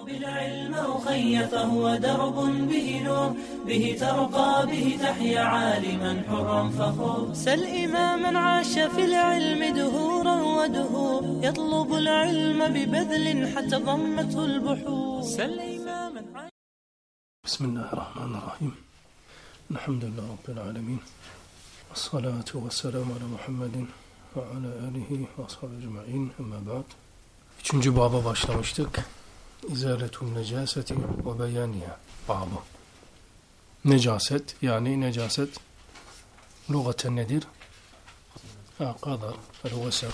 بالعلم أخي فهو درب به نور به ترقى به تحيا عالما حرا فخور سل إماما عاش في العلم دهورا ودهور يطلب العلم ببذل حتى ضمته البحور سل إماما بسم الله الرحمن الرحيم الحمد لله رب العالمين والصلاة والسلام على محمد وعلى آله وأصحابه أجمعين أما بعد. Üçüncü baba başlamıştık. İzaletun necaseti ve beyaniha babı. Necaset, yani necaset lügaten nedir? Kadar, el-vesakh.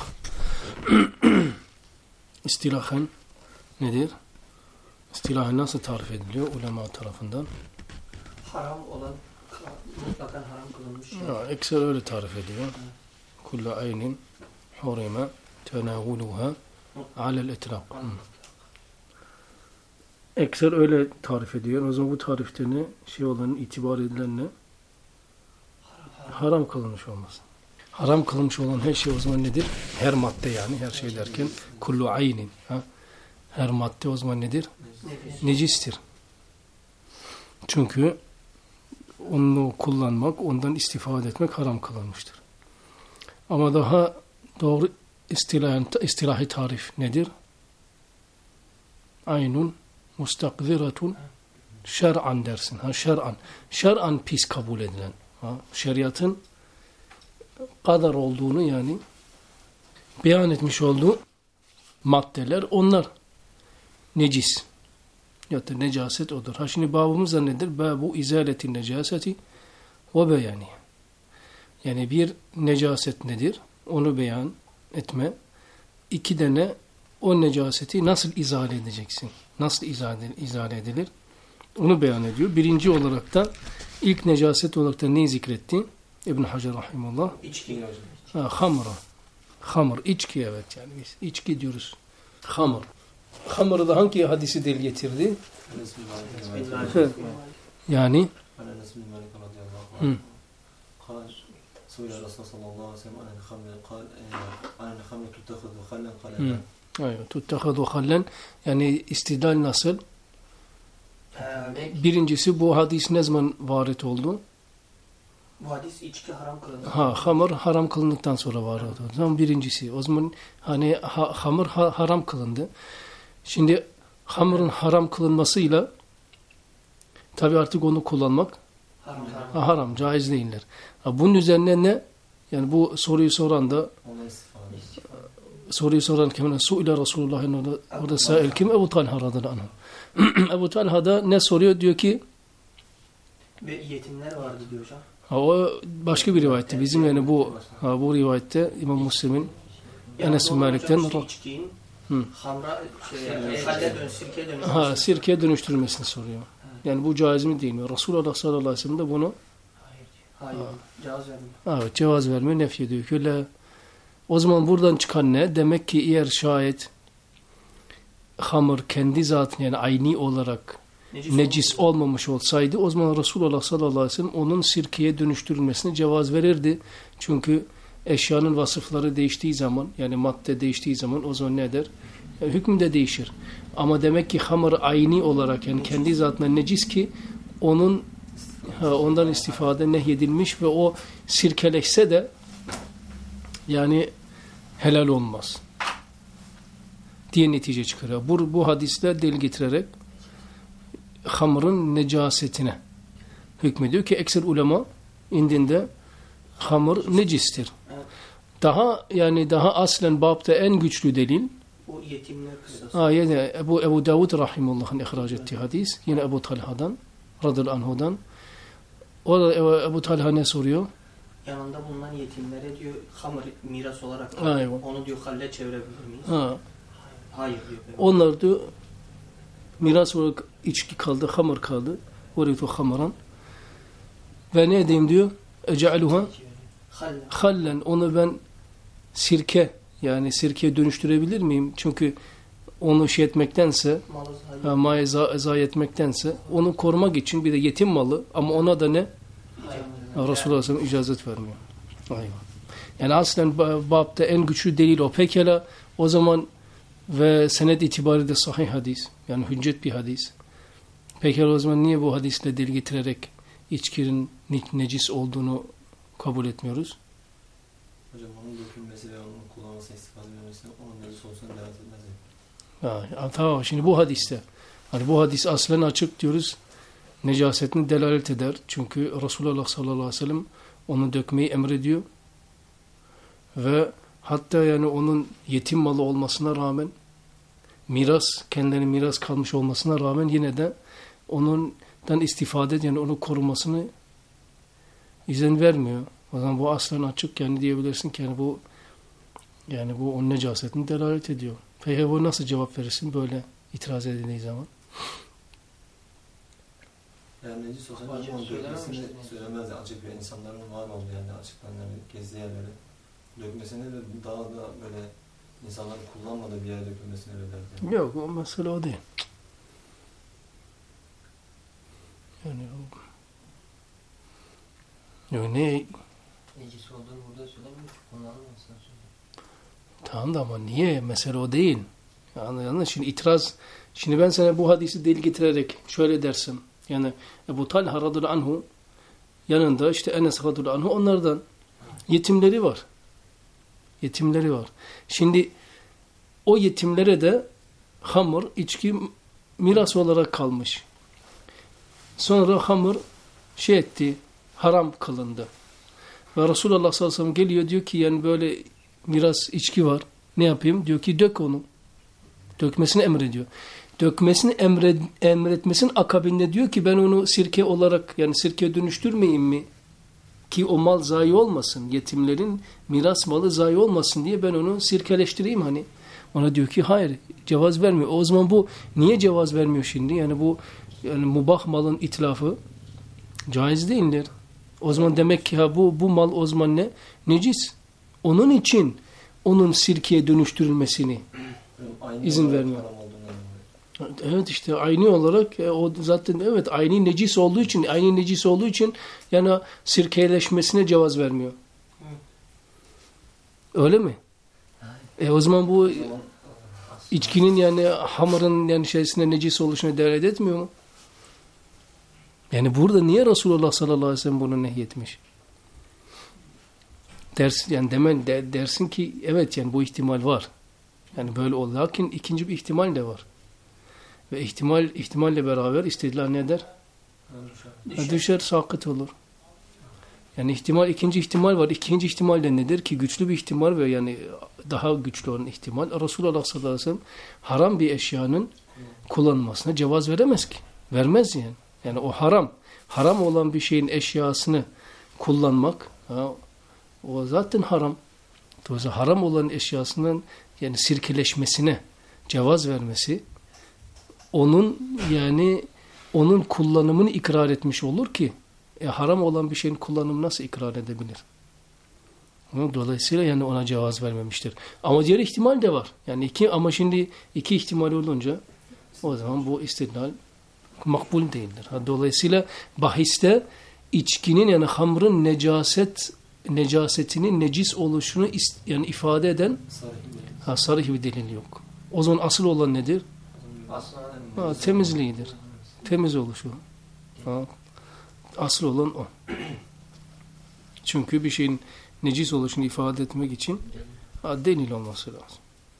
İstilahen nedir? İstilahen nasıl tarif ediliyor ulema tarafından? Haram olan, mutlaka haram kılınmış. Ekser öyle tarif ediyor. Kullu aynin hurime tenavuluha alel etlak. Ekser öyle tarif ediyor. O zaman bu tarifte ne? İtibar edilen ne? Haram kılınmış olması. Haram kılınmış olan her şey o zaman nedir? Her madde, yani her şey derken kullu aynin. Her madde o zaman nedir? Necistir. Çünkü onu kullanmak, ondan istifade etmek haram kılınmıştır. Ama daha doğru istilahi tarif nedir? Aynun mustakziratun şer'an dersin. Şer'an. Şer'an pis kabul edilen. Şeriatın kadar olduğunu, yani beyan etmiş olduğu maddeler, onlar necis. Ya da necaset odur. Şimdi babımız da nedir? Babu izaletin necaseti ve beyani. Yani bir necaset nedir? Onu beyan etme. İki de ne? O necaseti nasıl izale edeceksin? Nasıl izale edilir? Onu beyan ediyor. Birinci olarak da ilk necaset olarak da neyi zikretti? İbn Hacer rahimullah. İçki. Hamra. Hamr. İçki, evet, yani biz içki diyoruz. Hamr. Hamr'ı da hangi hadisi delil getirdi? Yani سئل الرسول صلى الله عليه وسلم عن الخمر قال عن الخمر تتخذ خلا قال evet, tuttakhadu hallen, yani istidlal nasıl? Birincisi, bu hadis ne zaman varit oldu? Bu hadis içki haram kılındı. Hamur haram kılındıktan sonra varit oldu. O zaman birincisi. O zaman hani hamur haram kılındı. Şimdi hamurun haram kılınmasıyla tabi artık onu kullanmak haram, caiz değiller. Bunun üzerine ne? Yani bu soruyu soran kimine? Su'ile Resulullah'ın orada sa'il kim? Ebu Talha radıyallahu anh. Ebu Talha da ne soruyor? Diyor ki ve yetimler vardı diyor hocam. O başka bir rivayette. Bizim yani bu rivayette İmam Müslim'in Enes bin Malik'ten hamra sirkeye dönüştürmesini soruyor. Yani bu caiz mi değil mi? Resulullah sallallahu aleyhi ve sellem de bunu cevaz vermiyor. Evet, cevaz vermiyor, nefy ediyor. Öyle. O zaman buradan çıkan ne? Demek ki eğer şayet hamur kendi zatına, yani ayni olarak necis olmamış olsaydı, o zaman Resulullah sallallahu aleyhi ve sellem onun sirkeye dönüştürülmesine cevaz verirdi. Çünkü eşyanın vasıfları değiştiği zaman, yani madde değiştiği zaman o zaman ne eder? Yani hükmü de değişir. Ama demek ki hamur ayni olarak, yani kendi zatına necis ki ondan istifade nehyedilmiş ve o sirkeleşse de yani helal olmaz diye netice çıkarıyor. Bu hadisle delil getirerek hamurun necasetine hükmediyor ki ekser ulema indinde hamur necistir. Daha aslen babta en güçlü delil o yetimler kıssası. Ebu Davud rahimullah'ın ihraç ettiği hadis, yine Ebu Talha'dan radıyallahu anhu'dan. O da Ebu Talha ne soruyor? Yanında bulunan yetimlere diyor hamur miras olarak onu diyor halle çevirebilir miyiz? Hayır diyor. Onlar diyor miras olarak içki kaldı, hamur kaldı. Veritu hamuran. Ve ne edeyim diyor? Ece'aluha hallen. Onu ben yani sirkeye dönüştürebilir miyim? Çünkü onu etmektense, malı zayi etmektense, onu korumak için bir de yetim malı, ama ona da ne? Resulullah sallallahu icazet vermiyor. Yani aslen babda en güçlü delil o. Pekala o zaman ve senet itibariyle sahih hadis. Yani hüccet bir hadis. Peki o zaman niye bu hadisle dil getirerek içkinin necis olduğunu kabul etmiyoruz? Hocam onun dökülmesi ve onun kullanılmasına istifade edilmesi onun necis olsun delalet etmez. Tamam, şimdi bu hadiste. Hani bu hadis aslen açık diyoruz. Necasetini delalet eder. Çünkü Resulullah sallallahu aleyhi ve sellem onu dökmeyi emrediyor. Ve hatta yani onun yetim malı olmasına rağmen kendilerine miras kalmış olmasına rağmen yine de ondan istifade yani onu korumasını izin vermiyor. O zaman bu aslen açık yani diyebilirsin ki yani bu onun necasetini delalet ediyor. Peki bu nasıl cevap verirsin böyle itiraz edildiği zaman? Yani necis olsa onun dökmesini söylemez. Açık bir insanların var olduğu yani açıktan yani gezdiği yerlere dökmesini ve daha da böyle insanların kullanmadığı bir yere dökülmesini öğretirdi. Yok, o mesele o değil. Yani ne? Necis olduğunu burada söylemiyor ki kullanılmasın. Tamam da ama niye? Mesele o değil. Yani şimdi itiraz. Şimdi ben sana bu hadisi delil getirerek şöyle dersim. Yani Ebu Talha radıyallahu anhu yanında işte Enes radıyallahu anhu onlardan yetimleri var. Yetimleri var. Şimdi o yetimlere de hamur, içki miras olarak kalmış. Sonra hamur haram kılındı. Ve Resulullah sallallahu aleyhi ve sellem geliyor diyor ki yani böyle miras içki var. Ne yapayım? Diyor ki dök onu. Dökmesini emrediyor. Dökmesini emretmesinin akabinde diyor ki ben onu sirke olarak yani sirkeye dönüştürmeyeyim mi? Ki o mal zayi olmasın. Yetimlerin miras malı zayi olmasın diye ben onu sirkeleştireyim hani. Ona diyor ki hayır cevaz vermiyor. O zaman bu niye cevaz vermiyor şimdi? Yani bu yani mubah malın itlafı caiz değildir. O zaman demek ki bu mal o zaman ne? Necis. Onun için onun sirkeye dönüştürülmesini izin vermiyor. Evet işte aynı olarak o zaten evet aynı necis olduğu için yani sirkeleşmesine cevaz vermiyor. Öyle mi? O zaman bu içkinin yani hamurun yani şeysine necis oluşuna delalet etmiyor mu? Yani burada niye Resulullah sallallahu aleyhi ve sellem bunu nehyetmiş? Dersin ki evet yani bu ihtimal var. Yani böyle olur. Lakin ikinci bir ihtimal de var. Ve ihtimalle beraber istidlal ne eder? Düşer, sakıt olur. Yani ikinci ihtimal var. İkinci ihtimal de nedir ki? Güçlü bir ihtimal ve yani daha güçlü olan ihtimal. Resulullah sallallahu aleyhi ve sellem haram bir eşyanın kullanılmasına cevaz veremez ki. Vermez yani. Yani o haram. Haram olan bir şeyin eşyasını kullanmak o zaten haram. Dolayısıyla haram olan eşyasının yani sirkeleşmesine cevaz vermesi onun kullanımını ikrar etmiş olur ki haram olan bir şeyin kullanımını nasıl ikrar edebilir? Dolayısıyla yani ona cevaz vermemiştir. Ama diğer ihtimal de var. Yani şimdi iki ihtimal olunca o zaman bu istidlal makbul değildir. Dolayısıyla bahiste içkinin yani hamrın necasetinin necis oluşunu yani ifade eden sarih bir delil yok. O zaman asıl olan nedir? Temizliğidir. Temiz oluşu. Asıl olan o. Çünkü bir şeyin necis oluşunu ifade etmek için delil olması lazım.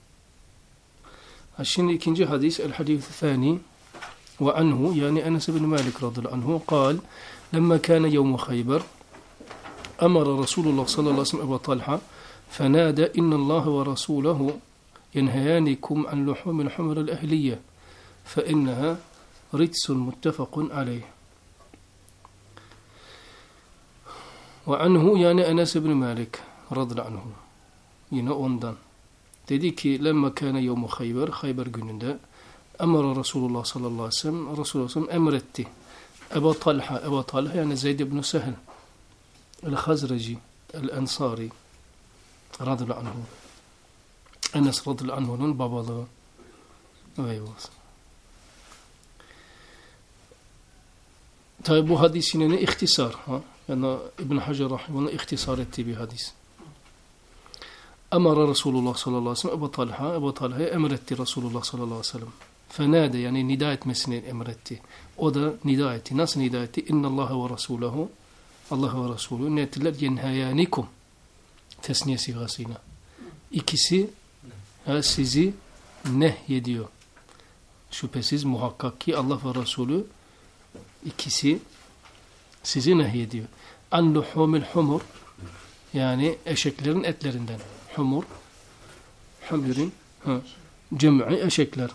Şimdi ikinci hadis el-hadis thani ve anhu yani Enes bin Malik radıyallahu anhu قال لما كان يوم خيبر أمر رسول الله صلى الله عليه وسلم أبا طلحة فنادى إن الله ورسوله ينهيانكم عن لحوم الحمر الأهلية فإنها رجس متفق عليه. وعنه yani Enes bin Malik radıyallahu anhu yine ondan dedi ki lemma kana yevmu Hayber gününde emre Resulullah sallallahu aleyhi ve sellem Resulullah emretti Ebu Talha yani Zeyd ibn Sehl el-Hazreci el-Ensari radıyallahu anhu Enes radıyallahu anhu'nun babalığı tabi bu hadis yine ihtisar yani İbn Hacer rahimahullah ihtisar ettiği bir hadis. Emre Resulullah sallallahu aleyhi ve sellem Ebu Talha'ya emretti Resulullah sallallahu aleyhi ve sellem. Fenade yani nida etmesini emretti. O da nida etti. Nasıl nida etti? İnnallâhe ve rasûlehu Allah ve Resulü ne ettiler? Yenhayanikum tesniye sigasıyla. İkisi sizi nehyediyor. Şüphesiz muhakkak ki Allah ve Resulü ikisi sizi nehyediyor. An luhumil humur yani eşeklerin etlerinden. Humur humurin cem'i eşekler.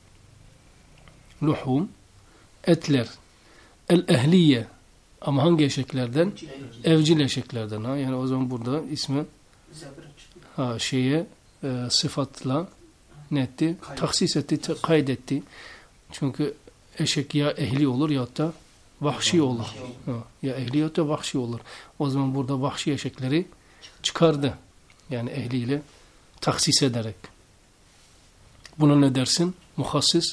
Luhum etler. El ehliye ama hangi eşeklerden? Evcil eşeklerden. Yani o zaman burada ismi sıfatla ne etti? Taksis etti, kaydetti. Çünkü eşek ya ehli olur ya da vahşi olur. Ya ehli ya da vahşi olur. O zaman burada vahşi eşekleri çıkardı. Yani ehliyle taksis ederek. Buna ne dersin? Muhassis.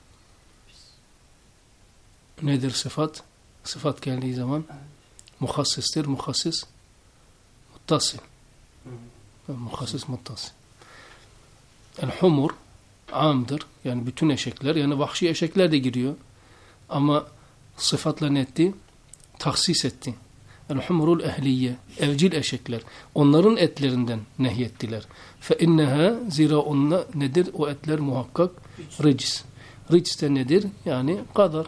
Nedir sıfat? Sıfat geldiği zaman muhassistir. Muhassis muttasil. Muhassis muttasil. El-humur amdır. Yani bütün eşekler. Yani vahşi eşekler de giriyor. Ama sıfatla ne etti? Taksis etti. El-humurul ehliye. Evcil eşekler. Onların etlerinden nehyettiler. Fe-inneha zira onunla nedir? O etler muhakkak ricis. Ricis de nedir? Yani kadar.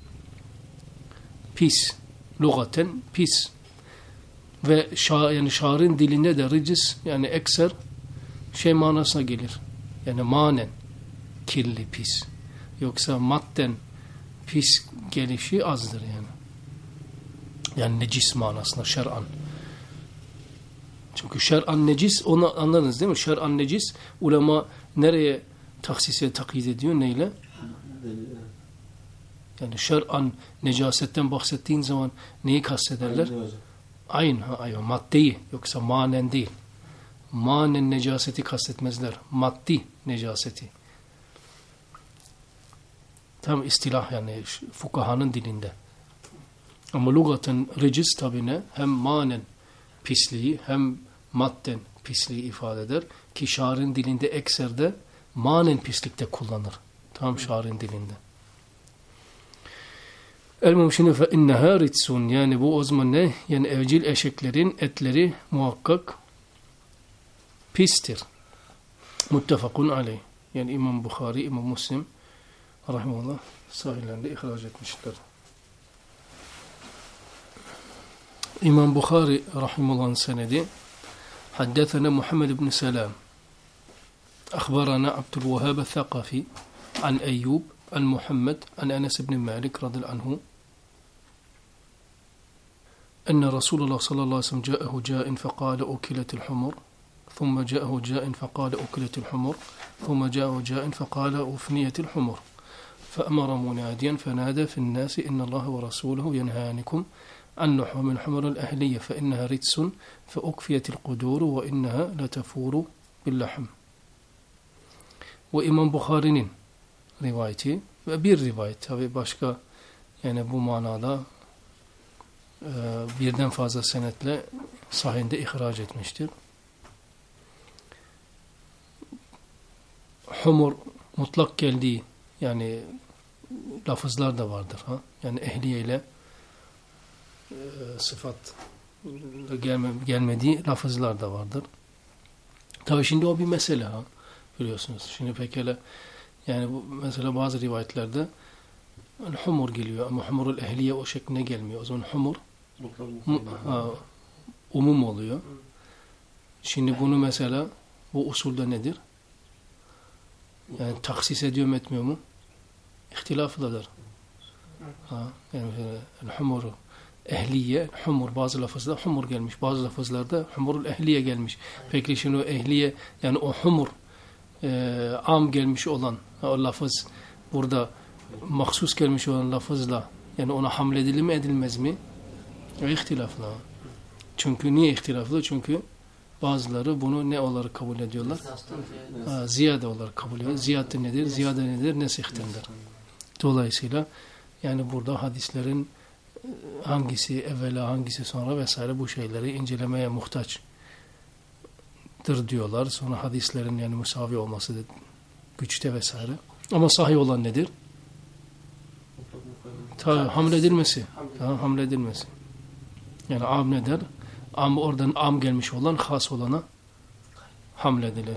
Pis. Lugaten pis. Ve yani şarin dilinde de ricis yani ekser manasına gelir. Yani manen kirli, pis. Yoksa madden pis gelişi azdır yani. Yani necis manasında şer'an. Çünkü şer'an necis onu anladınız değil mi? Şer'an necis ulema nereye taksise takyit ediyor? Neyle? Yani şer'an necasetten bahsettiğin zaman neyi kastederler? Ayn, maddeyi yoksa manen değil. Manen necaseti kastetmezler. Maddi necaseti. Tam istilah yani fukahanın dilinde. Ama lugatın ricis tabi ne? Hem manen pisliği hem madden pisliği ifade eder. Ki şarin dilinde ekserde manen pislikte kullanır. Tam şarin dilinde. El-mumşinu fe inneha ritsun. Yani bu o zaman ne? Yani evcil eşeklerin etleri muhakkak pistir. Muttefakun aleyh. Yani İmam Bukhari, İmam Müslim rahimahullah sahihlerinde ihraç etmişler. İmam Bukhari rahimahullah'ın senedi haddethena Muhammed ibn Selam akhbarana Abdülvehhab el-Thaqafi an Eyyub an Muhammed an Enes ibn Malik radıyallahu anhu enne Resulullah sallallahu aleyhi ve sellem ca'ehu ca'in fekale ukiletil humur ثم جاءه جاء فقال أكلت الحمر ثم جاءه جاء فقال أفنيت الحمر فأمر مناديا فنادى في الناس إن الله ورسوله ينهانكم عن لحوم الحمر الأهلية فإنها رجس فأكفيت القدور وإنها لتفور باللحم. وإمام Bukhari'nin rivayeti ve bir rivayet tabi başka yani bu manada birden fazla senetle sahihinde ihraç etmiştir. Humur mutlak geldiği yani lafızlar da vardır. Yani ehliye ile sıfat gelmediği lafızlar da vardır. Tabii şimdi o bir mesele biliyorsunuz. Şimdi pekala yani bu mesela bazı rivayetlerde humur geliyor ama humurul ehliye o şekline gelmiyor. O zaman humur umum oluyor. Şimdi bunu mesela bu usulde nedir? Yani taksis ediyor mu etmiyor mu? İhtilaflıdır. Yani humur ehliye, humur bazı lafızlarda humur gelmiş. Bazı lafızlarda humurul ehliye gelmiş. Peki şimdi o ehliye yani o humur am gelmiş olan o lafız burada mahsus gelmiş olan lafızla yani ona hamledilir mi edilmez mi? İhtilaflı. Çünkü niye ihtilaflı? Çünkü bazıları bunu ne olarak kabul ediyorlar? Ziyade olarak kabul ediyorlar. Ziyade nedir? Ziyade nedir? Nesihtendir. Dolayısıyla yani burada hadislerin hangisi evvela hangisi sonra vesaire bu şeyleri incelemeye muhtaçtır diyorlar. Sonra hadislerin yani müsavi olması güçte vesaire. Ama sahih olan nedir? Hamledilmesi. Hamledilmesi. Yani am ne der? Am oradan am gelmiş olan has olana hamledilir.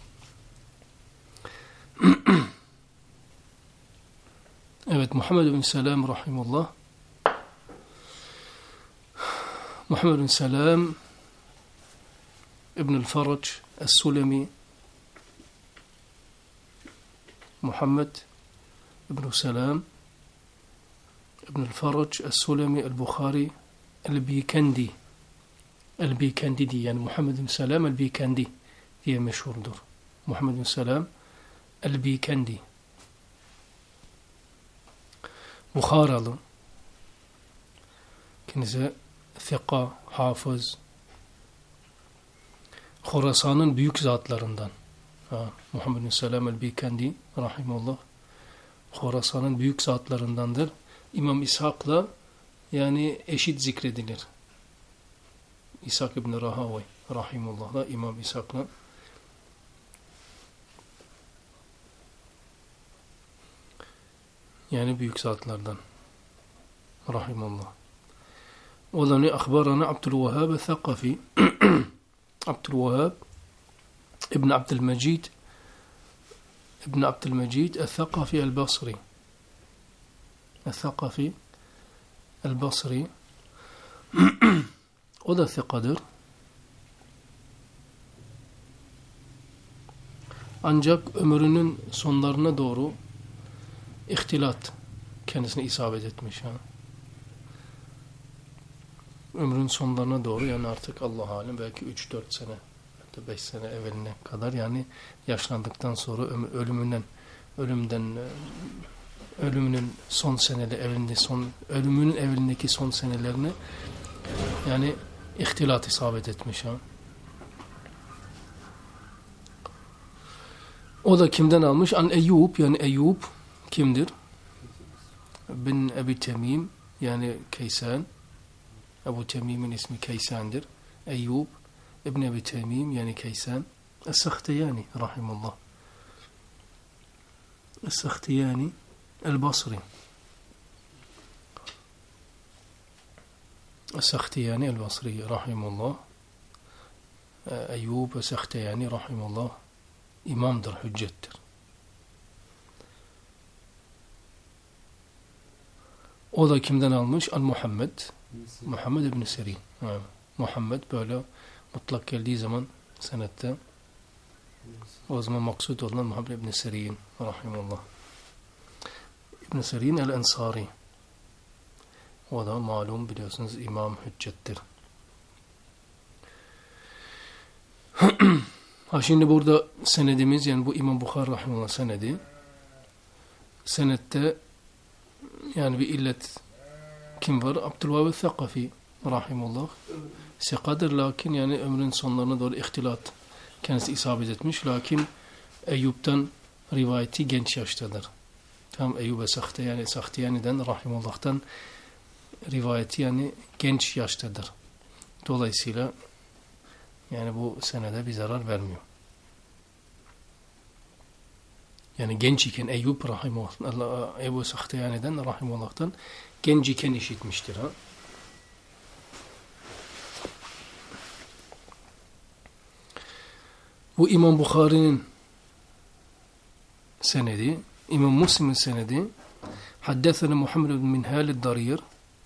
Evet, Muhammed bin Selam rahimullah. Muhammed bin Selam İbnül Farac Es-Sulemi, Muhammed İbn Selam İbnül Farac Es-Sulemi El-Bukhari El-Bikendi, El-Bikendi diye, yani Muhammed bin Selam El-Bikendi diye meşhurdur. Muhammed bin Selam El-Bikendi, Bukharalı, kendisi thika, hafız, Khorasan'ın büyük zatlarından. Muhammed bin Selam el-Bikendi rahimullah Khorasan'ın büyük zatlarındandır. İmam İshak'la yani eşit zikredilir. İshak ibn Rahaway rahimullah'la İmam İshak'la yani büyük zatlardan rahimullah. O da ne? Akhbarana Abdülvehhab el-Thaqafi Abdülvehhab İbn Abdülmecid İbn Abdülmecid el-Thaqafi el-Basri el-Thaqafi el-Basri o da thikadır. Ancak ömrünün sonlarına doğru ihtilat kendisine isabet etmiş. Ömrün sonlarına doğru, yani artık Allah alem belki 3-4 sene, 5 sene evveline kadar, yani yaşlandıktan sonra ölümünün son seneleri, ölümünün evlindeki son senelerine yani ihtilat isabet etmiş. O da kimden almış? An Eyyub, yani Eyyub kimdir? Bin Ebi Temim, yani Kaysan. Ebu Temim'in ismi Kaysan'dır. Eyyub İbn Ebi Temim, yani Kaysan. Es-Sakhtiyani rahimullah. Es-Sakhtiyani el-Basri. Es-Sakhtiyani el-Basri rahimullah. Eyyub Es-Sakhtiyani rahimullah imamdır, hüccettir. O da kimden almış? Al-Muhammed. Muhammed ibn Sirin. Muhammed böyle mutlak geldiği zaman senette o zaman maksud olan Muhammed ibn Sirin rahimullah. İbn Sirin el-Ensari. O da malum, biliyorsunuz, imam, hüccettir. Şimdi burada senedimiz, yani bu İmam Bukhari rahimullah senedi. Senette yani bir illet kim var? Abdülvehhab el-Thaqafi rahimullah. Sekadır, lakin yani ömrün sonlarına doğru ihtilat kendisi isabet etmiş. Lakin Eyyub'dan rivayeti genç yaştadır. Tam Eyyub Sakhtiyani'den rahimullah'tan rivayeti yani genç yaştadır. Dolayısıyla yani bu senede bir zarar vermiyor. Yani genç iken Eyyub rahimullah, Ebu Sakhtiyani'den rahimullah'tan genç iken işitmiştir. Bu İmam Bukhari'nin senedi, İmam Müslim'in senedi. Haddethena Muhammed bin Minhal el-Darir.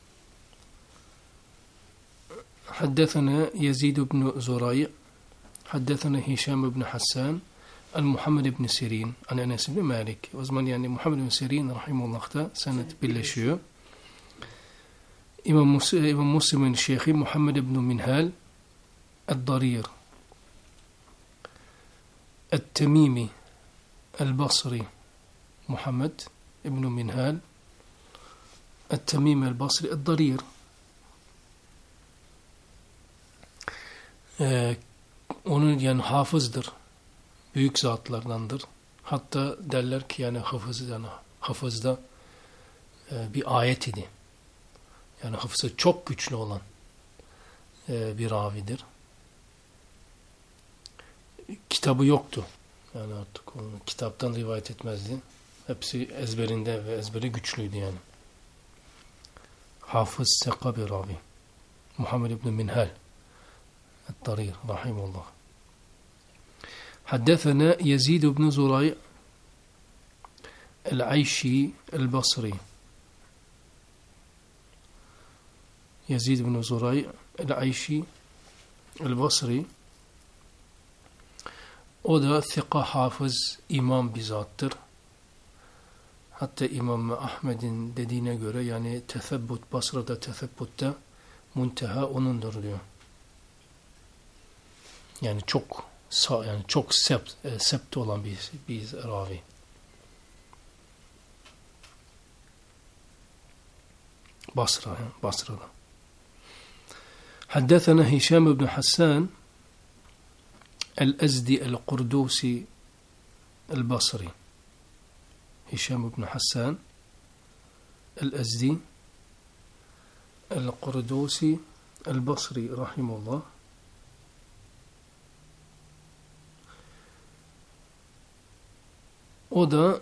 Haddethena Yazid bin Zuray. Haddethena Hişam bin Hassan. Al-Muhammed ibn Sirin. An Enes ibn Malik. O zaman yani Muhammed ibn Sirin rahimullah'ta senet birleşiyor. İmam Müslim'in şeyhi Muhammed ibn Minhal el-Darir. El-Temimi el-Basri. Muhammed ibn Minhal el-Temimi el-Basri el-Darir. Onun yani hafızdır. Büyük zatlardandır. Hatta derler ki yani hafızda bir ayet idi. Yani hafızı çok güçlü olan bir ravidir. Kitabı yoktu. Yani artık onu kitaptan rivayet etmezdi. Hepsi ezberinde ve ezberi güçlüydü yani. Hafız Sekabi ravi. Muhammed ibn Minhal الطرير رحمه الله. حدثنا يزيد بن زريع العيشي البصري. يزيد بن زريع العيشي البصري. O da thika hafız imam bizattır. Hatta İmam Ahmed'in dediğine göre yani tesebbut, Basra'da tesebbutta munteha onundur diyor. Yani çok sept olan bir ravi. Basra'da. حدثنا هشام بن حسان الأزدي القردوسي البصري. هشام بن حسان الأزدي القردوسي البصري رحمه الله. O da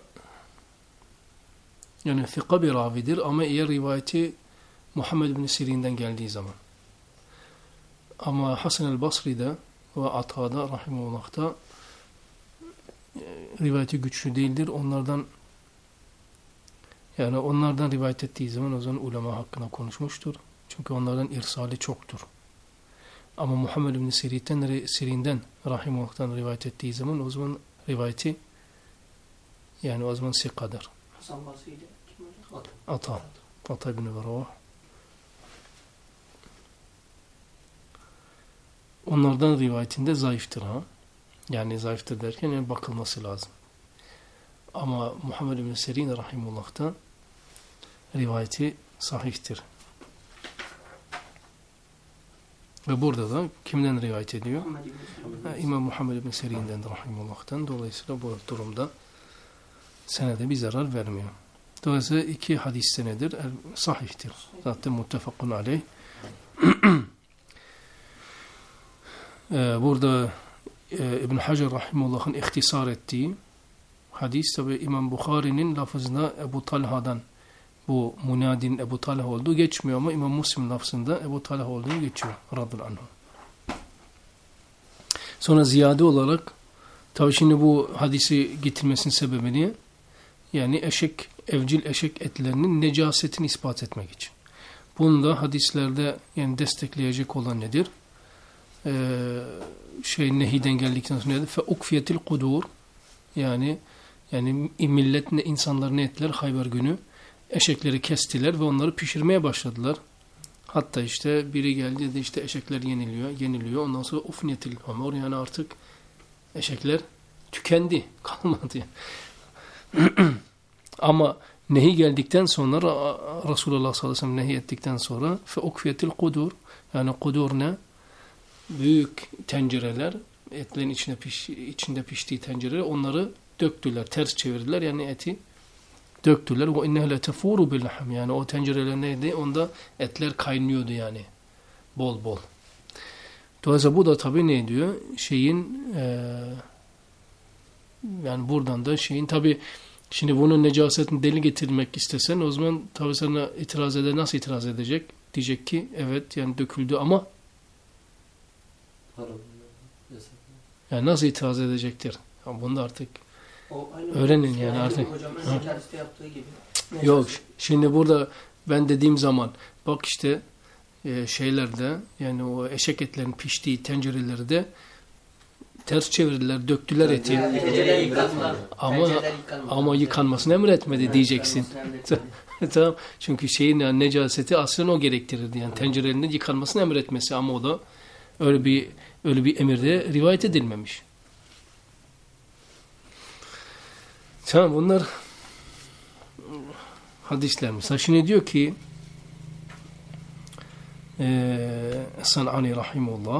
yani thika bir ravidir ama eğer rivayeti Muhammed bin Sirin'den geldiği zaman. Ama Hasan el-Basri'de ve Ata'da rahimullah'ta rivayeti güçlü değildir. Onlardan rivayet ettiği zaman o zaman ulema hakkında konuşmuştur. Çünkü onlardan irsali çoktur. Ama Muhammed bin Sirin'den rahimullah'tan rivayet ettiği zaman o zaman rivayeti yani o zaman sikadır. Hasan Basri'de kim hocam? Ata ibn Verah. Onlardan rivayetinde zayıftır ha. Yani zayıftır derken yani bakılması lazım. Ama Muhammed bin Sirin rahimullah'tan rivayeti sahihtir. Ve burada da kimden rivayet ediyor? İmam Muhammed bin Sirin'den rahimullah'tan. Dolayısıyla bu durumda senede bir zarar vermiyor. Dolayısıyla iki hadis senedir sahihtir. Zaten muttefakun aleyh. Burada İbn Hacer rahimullah'ın ihtisar ettiği hadis tabi İmam Bukhari'nin lafızında Ebu Talha'dan bu munadin Ebu Talha olduğu geçmiyor ama İmam Müslim lafzında Ebu Talha olduğu geçiyor. Radıyallahu anh. Sonra ziyade olarak tabi şimdi bu hadisi getirmesinin sebebini yani evcil eşek etlerinin necasetini ispat etmek için. Bunu da hadislerde yani destekleyecek olan nedir? Nehiden geldikten sonra nedir? Fe ukfiyetil kudur yani millet insanlar ne ettiler? Hayber günü eşekleri kestiler ve onları pişirmeye başladılar. Hatta işte biri geldi dedi işte eşekler yeniliyor. Ondan sonra ufniyetil hamur yani artık eşekler tükendi. Kalmadı yani. Ama nehi geldikten sonra Resulullah sallallahu aleyhi ve sellem nehi ettikten sonra fe ukfiyetil kudur yani kudur ne? Büyük tencereler etlerin içinde piştiği tencereler onları döktüler. Ters çevirdiler yani eti döktüler. Ve innehe letefuru billaham yani o tencereler neydi? Onda etler kaynıyordu yani. Bol bol. Dolayısıyla bu da tabii ne diyor? Yani buradan da tabii şimdi bunun necasetini delil getirmek istesen o zaman tabii sana nasıl itiraz edecek? Diyecek ki evet yani döküldü ama yani nasıl itiraz edecektir? Yani bunu da artık öğrenin yani artık. Yok şimdi burada ben dediğim zaman bak işte şeylerde yani o eşek etlerin piştiği tencereleri de ters çevirdiler, döktüler eti. Ama yıkanmasını emretmedi diyeceksin. Tamam. Çünkü yani necaseti aslında o gerektirirdi. Yani tencerelerinin yıkanmasını emretmesi ama o da öyle bir emirde rivayet edilmemiş. Tamam bunlar hadisler. Mesela şimdi diyor ki San'ani rahimullah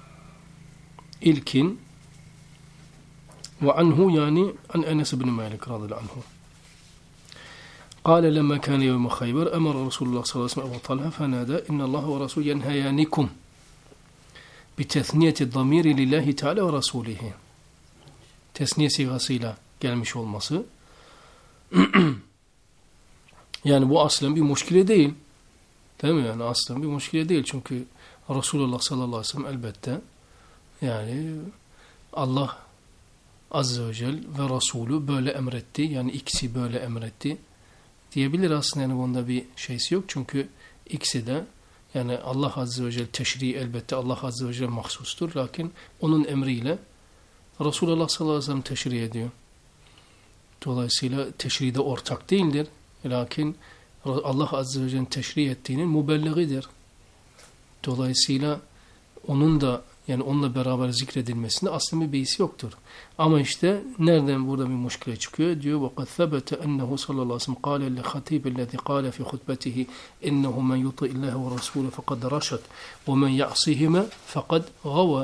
ilkin ve anhu yani an Enes bin Malik radıyallahu anhu. قال لما كان يوم خيبر أمر رسول الله صلى الله عليه وسلم أبو طلحة فنادى إن الله ورسوله ينهيانكم بتثنية الضمير لله تعالى ورسوله. Tesniye sigasıyla gelmiş olması. Yani bu aslen bir muşkile değil. Değil mi? Yani aslen bir muşkile değil. Çünkü Resulullah sallallahu aleyhi ve sellem elbette yani Allah Azze ve Celle ve Resulü böyle emretti. Yani ikisi böyle emretti diyebilir aslında. Yani bunda bir şeysi yok. Çünkü ikisi de yani Allah Azze ve Celle teşri elbette Allah Azze ve Celle mahsustur. Lakin onun emriyle Resulullah sallallahu aleyhi ve sellem teşri ediyor. Dolayısıyla teşride ortak değildir. Lakin Allah Azze ve Celle'nin teşri ettiğinin mübelleğidir. Dolayısıyla onun da yani onunla beraber zikredilmesinde aslında bir beis yoktur. Ama işte nereden burada bir muşkile çıkıyor? Diyor وَقَدْ ثَبَتَ أَنَّهُ صَلَّى اللّٰهُ عَلَيْهِ وَسَلَّمْ قَالَ لِخَطِيبِ الَّذِي قَالَ فِي خُطْبَتِهِ إِنَّهُ مَنْ يُطِعِ اللّٰهَ وَرَسُولَهُ فَقَدْ رَشَدَ وَمَنْ يَعْصِهِمَا فَقَدْ غَوَى.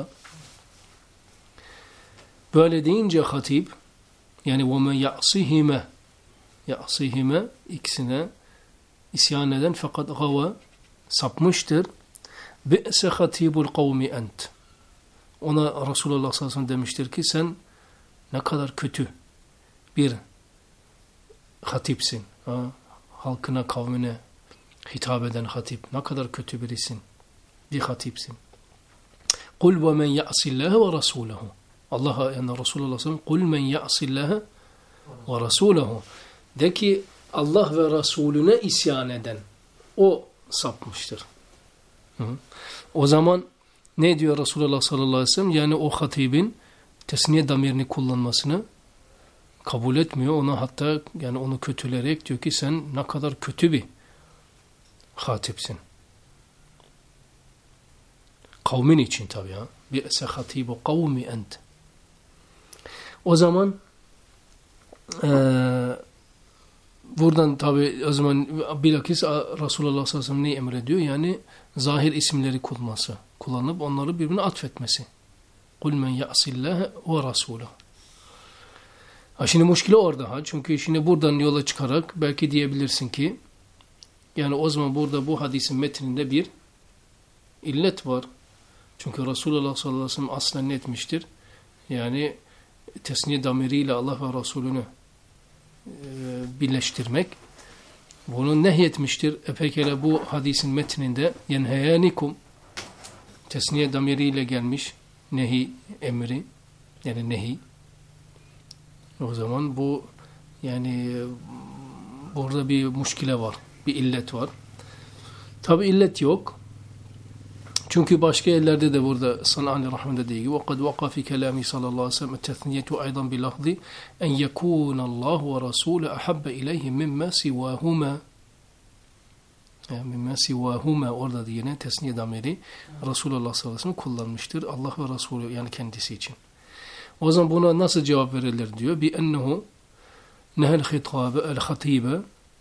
Böyle deyince hatip yani وَمَنْ يَعْصِهِمَا ikisine isyan eden fakat gava sapmıştır. بِئْسَ خَتِيبُ الْقَوْمِ أَنْتِ. Ona Resulullah sallallahu aleyhi ve sellem demiştir ki sen ne kadar kötü bir hatipsin. Halkına, kavmine hitap eden hatip. Ne kadar kötü birisin. Bir hatipsin. قُلْ وَمَنْ يَعْصِ اللّٰهَ وَرَسُولَهُ. Allah'a yani Resulullah sallallahu aleyhi ve sellem قُلْ مَنْ يَعْصِ اللّٰهَ وَرَسُولَهُ. De ki Allah ve Resulüne isyan eden o sapmıştır. O zaman ne diyor Resulullah sallallahu aleyhi ve sellem? Yani o hatibin tesniye damirini kullanmasını kabul etmiyor. Ona hatta yani onu kötüleyerek diyor ki sen ne kadar kötü bir hatipsin. Kavmin için tabi ha. Bi'se hatibu kavmi ent. O zaman buradan tabi o zaman bilakis Resulullah sallallahu aleyhi ve sellem neyi emrediyor? Yani zahir isimleri kullanıp onları birbirine atfetmesi. قُلْ مَنْ يَعْصِ اللّٰهَ وَرَسُولَهُ. Şimdi muşkile orada. Çünkü şimdi buradan yola çıkarak belki diyebilirsin ki yani o zaman burada bu hadisin metninde bir illet var. Çünkü Resulullah sallallahu aleyhi ve sellem aslen ne etmiştir? Yani tesniye damiriyle Allah ve Resulünü birleştirmek. Bunu nehyetmiştir. Pekala bu hadisin metninde yenheyanikum tesniye damiriyle gelmiş nehi emri yani nehi. O zaman bu yani burada bir muşkile var. Bir illet var. Tabi illet yok. Çünkü başka yerlerde de burada San'ani Rahman dediği gibi وَقَدْ وَقَى فِي كَلَامِ صَلَى اللّٰهُ عَلَيْهِ وَسَلَّمَ التَّثْنِيَةُ أَيْضًا بِلَفْظِ أَنْ يَكُونَ اللّٰهُ وَرَسُولَ أَحَبَّ إِلَيْهِ مِمَّا سِوَاهُمَا. مِمَّا سِوَاهُمَا orada da yine tesniye damiri Resulullah sallallahu aleyhi ve sellem kullanmıştır. Allah ve Resulü yani kendisi için. O zaman buna nasıl cevap verilir diyor. بِأَنَّهُ نَهَ الْخِطَابَ الْخَطِيبَ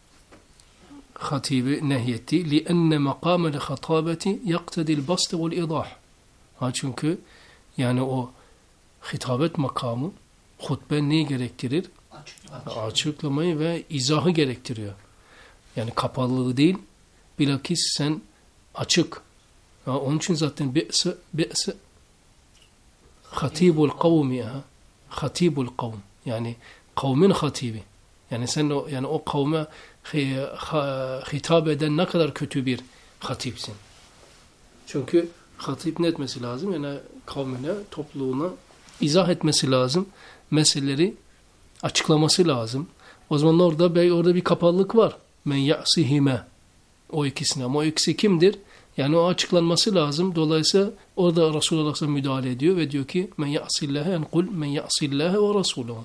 hatibi nehyetti. لِأَنَّ مَقَامَ الْخَطَابَةِ يَقْتَدِ الْبَسْطِ وَالْإِضَاحِ. Çünkü yani o hitabet makamı hutbe neyi gerektirir? Açıklamayı ve izahı gerektiriyor. Yani kapalılığı değil, bilakis sen açık. Onun için zaten bi'se hatibul kavmi hatibul kavm yani kavmin hatibi. Yani sen o kavme hitap eden ne kadar kötü bir hatipsin. Çünkü hatip ne etmesi lazım? Yani kavmine, topluluğuna izah etmesi lazım. Meseleleri açıklaması lazım. O zaman orada bir kapalılık var. Men ya'sihime o ikisine. Ama o ikisi kimdir? Yani o açıklanması lazım. Dolayısıyla orada Resulullah müdahale ediyor ve diyor ki men ya'sillâhe en kul men ya'sillâhe ve rasûluhu.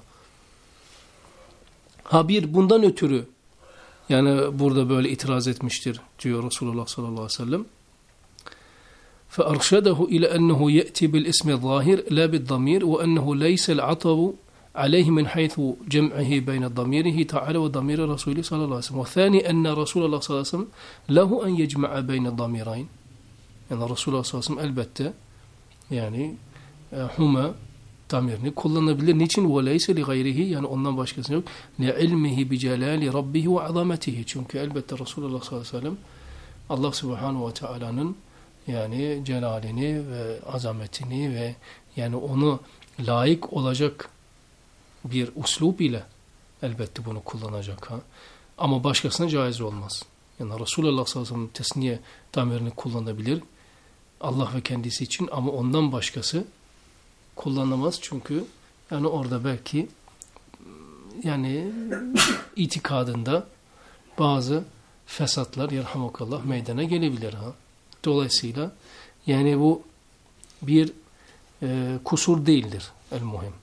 Bundan ötürü yani burada böyle itiraz etmiştir diyor Resulullah sallallahu aleyhi ve sellem. فَأَرْشَدَهُ إِلَى أَنَّهُ يَأْتِي بِالْإِسْمِ الظَّاهِرِ لَا بِالضَّمِيرِ وَأَنَّهُ لَيْسَ الْعَطَبُ عليه من حيث جمعه بين ضميره تعالى وضمير رسوله صلى الله عليه وسلم والثاني أن رسول الله صلى الله عليه وسلم له أن يجمع بين الضميرين يعني رسول الله صلى الله عليه وسلم elbette yani huma damirini kullanabilir. Niçin? وَلَيْسَ لِغَيْرِهِ yani ondan başkası yok. لِعِلْمِهِ بِجَلَالِ رَبِّهِ وَعَظَمَتِهِ çünkü elbette Resulullah sallallahu aleyhi ve sellem Allah subhanahu ve teala'nın yani celalini ve azametini ve yani onu layık olacak bir uslub ile elbette bunu kullanacak. Ama başkasına caiz olmaz. Yani Resulullah sallallahu aleyhi ve sellem tesniye damirini kullanabilir. Allah ve kendisi için, ama ondan başkası kullanamaz. Çünkü yani orada belki yani itikadında bazı fesatlar yerhamukallah meydana gelebilir. Dolayısıyla yani bu bir kusur değildir el-muhim.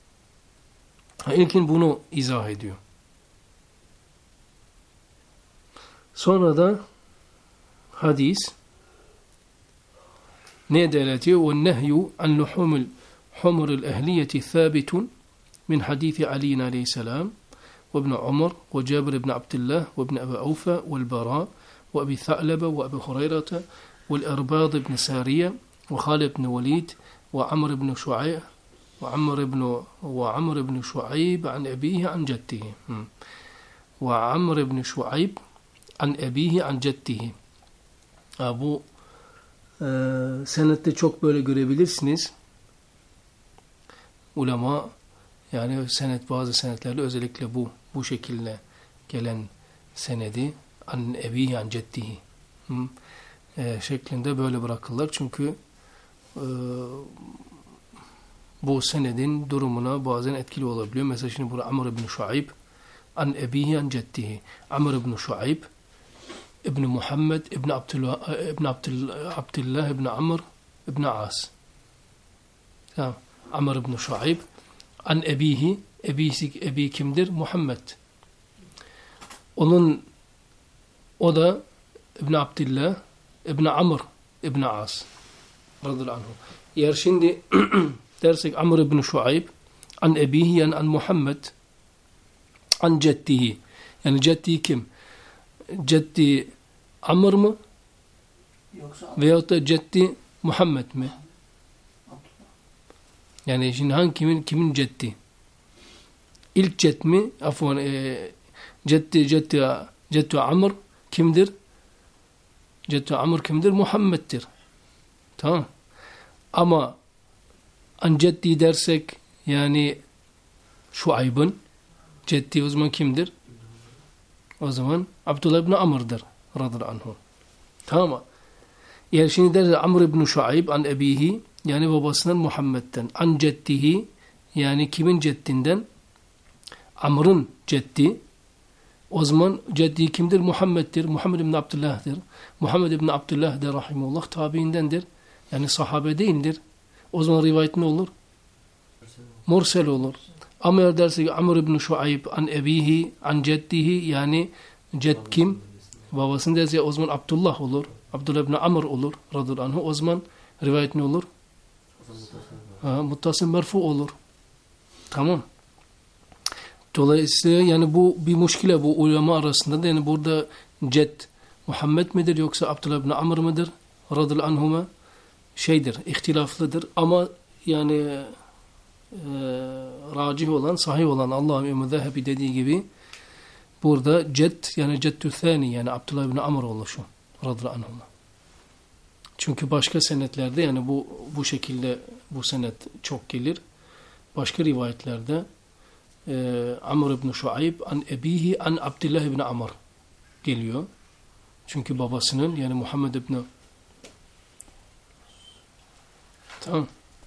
İlkin bunu izah ediyor. Sonra da hadis ne delalet ediyor? وَالنَّهْيُ عَنْ لُحُومِ الْحُمُرِ الْأَهْلِيَةِ ثَابِتٌ مِنْ حَدِيثِ عَلِيٍّ عَلَيْهِ السَّلَامِ وابن عمر وجابر بن عبد الله وابن أبي أوفى والبراء وأبي ثعلبة وأبي هريرة والإرباض بن سارية وخالد بن وليد وعمر بن شعيب وعمر بن شعيب عن أبيه عن جده وعمر بن شعيب عن أبيه عن جده. Bu senette çok böyle görebilirsiniz. Ulema yani senet, bazı senetlerde özellikle bu şekilde gelen senedi an ebihi an ceddihi şeklinde böyle bırakırlar. Çünkü bu senedin durumuna bazen etkili olabiliyor. Mesela şimdi burada Amr ibn Şuayb an ebihi an ceddihi. Amr ibn Şuayb ibn Muhammed ibn Abdullah ibn Amr ibn As. Tamam. Amr ibn Şuayb an ebihi, ebi kimdir? Muhammed. O da İbn Abdillah İbn Amr İbn As radıyallahu anh. Eğer şimdi dersek Amr ibn Şuayb an ebihi yani an Muhammed an ceddihi. Yani ceddi kim? Ceddi Amr mı? Veyahut da ceddi Muhammed mi? Yani şimdi kimin ceddi? İlk cedd mi? Afwan ceddi Amr kimdir? Ceddi Amr kimdir? Muhammed'dir. Tamam. Ama an ceddi dersek yani Şuayb'ın ceddi o zaman kimdir? O zaman Abdullah ibn Amr'dır radıyallahu anhu. Tamam. Eğer şimdi derse Amr ibn Şuayb an ebihi yani babasından Muhammed'den an ceddihi yani kimin ceddinden? Amr'ın ceddi. O zaman ceddi kimdir? Muhammed'dir. Muhammed ibn Abdullah'dır. Muhammed ibn Abdullah de rahimullah tabiindendir. Yani sahabe değildir. O zaman rivayet ne olur? Mursel olur. Ama eğer dersek Amr ibn Şuayb an ebihi an ceddihi yani cedd kim? Babasının derse o zaman Abdullah olur. Abdullah ibn Amr olur radıyallahu anh. O zaman rivayet ne olur? Muttasıl merfu olur. Tamam. Dolayısıyla yani bu bir muşkile bu ulema arasında da yani burada cedd Muhammed midir yoksa Abdullah ibn Amr mıdır? Radıyallahu anhuma ihtilaflıdır ama yani racih olan, sahih olan Allah'ın müzehhebi dediği gibi burada cedd yani ceddü thani yani Abdullah ibn Amr oluşu radıyallahu anhuma. Çünkü başka senetlerde yani bu şekilde bu senet çok gelir. Başka rivayetlerde Amr ibn Şuayb an ebihi an Abdullah ibn Amr geliyor. Çünkü babasının yani Muhammed ibn tamam.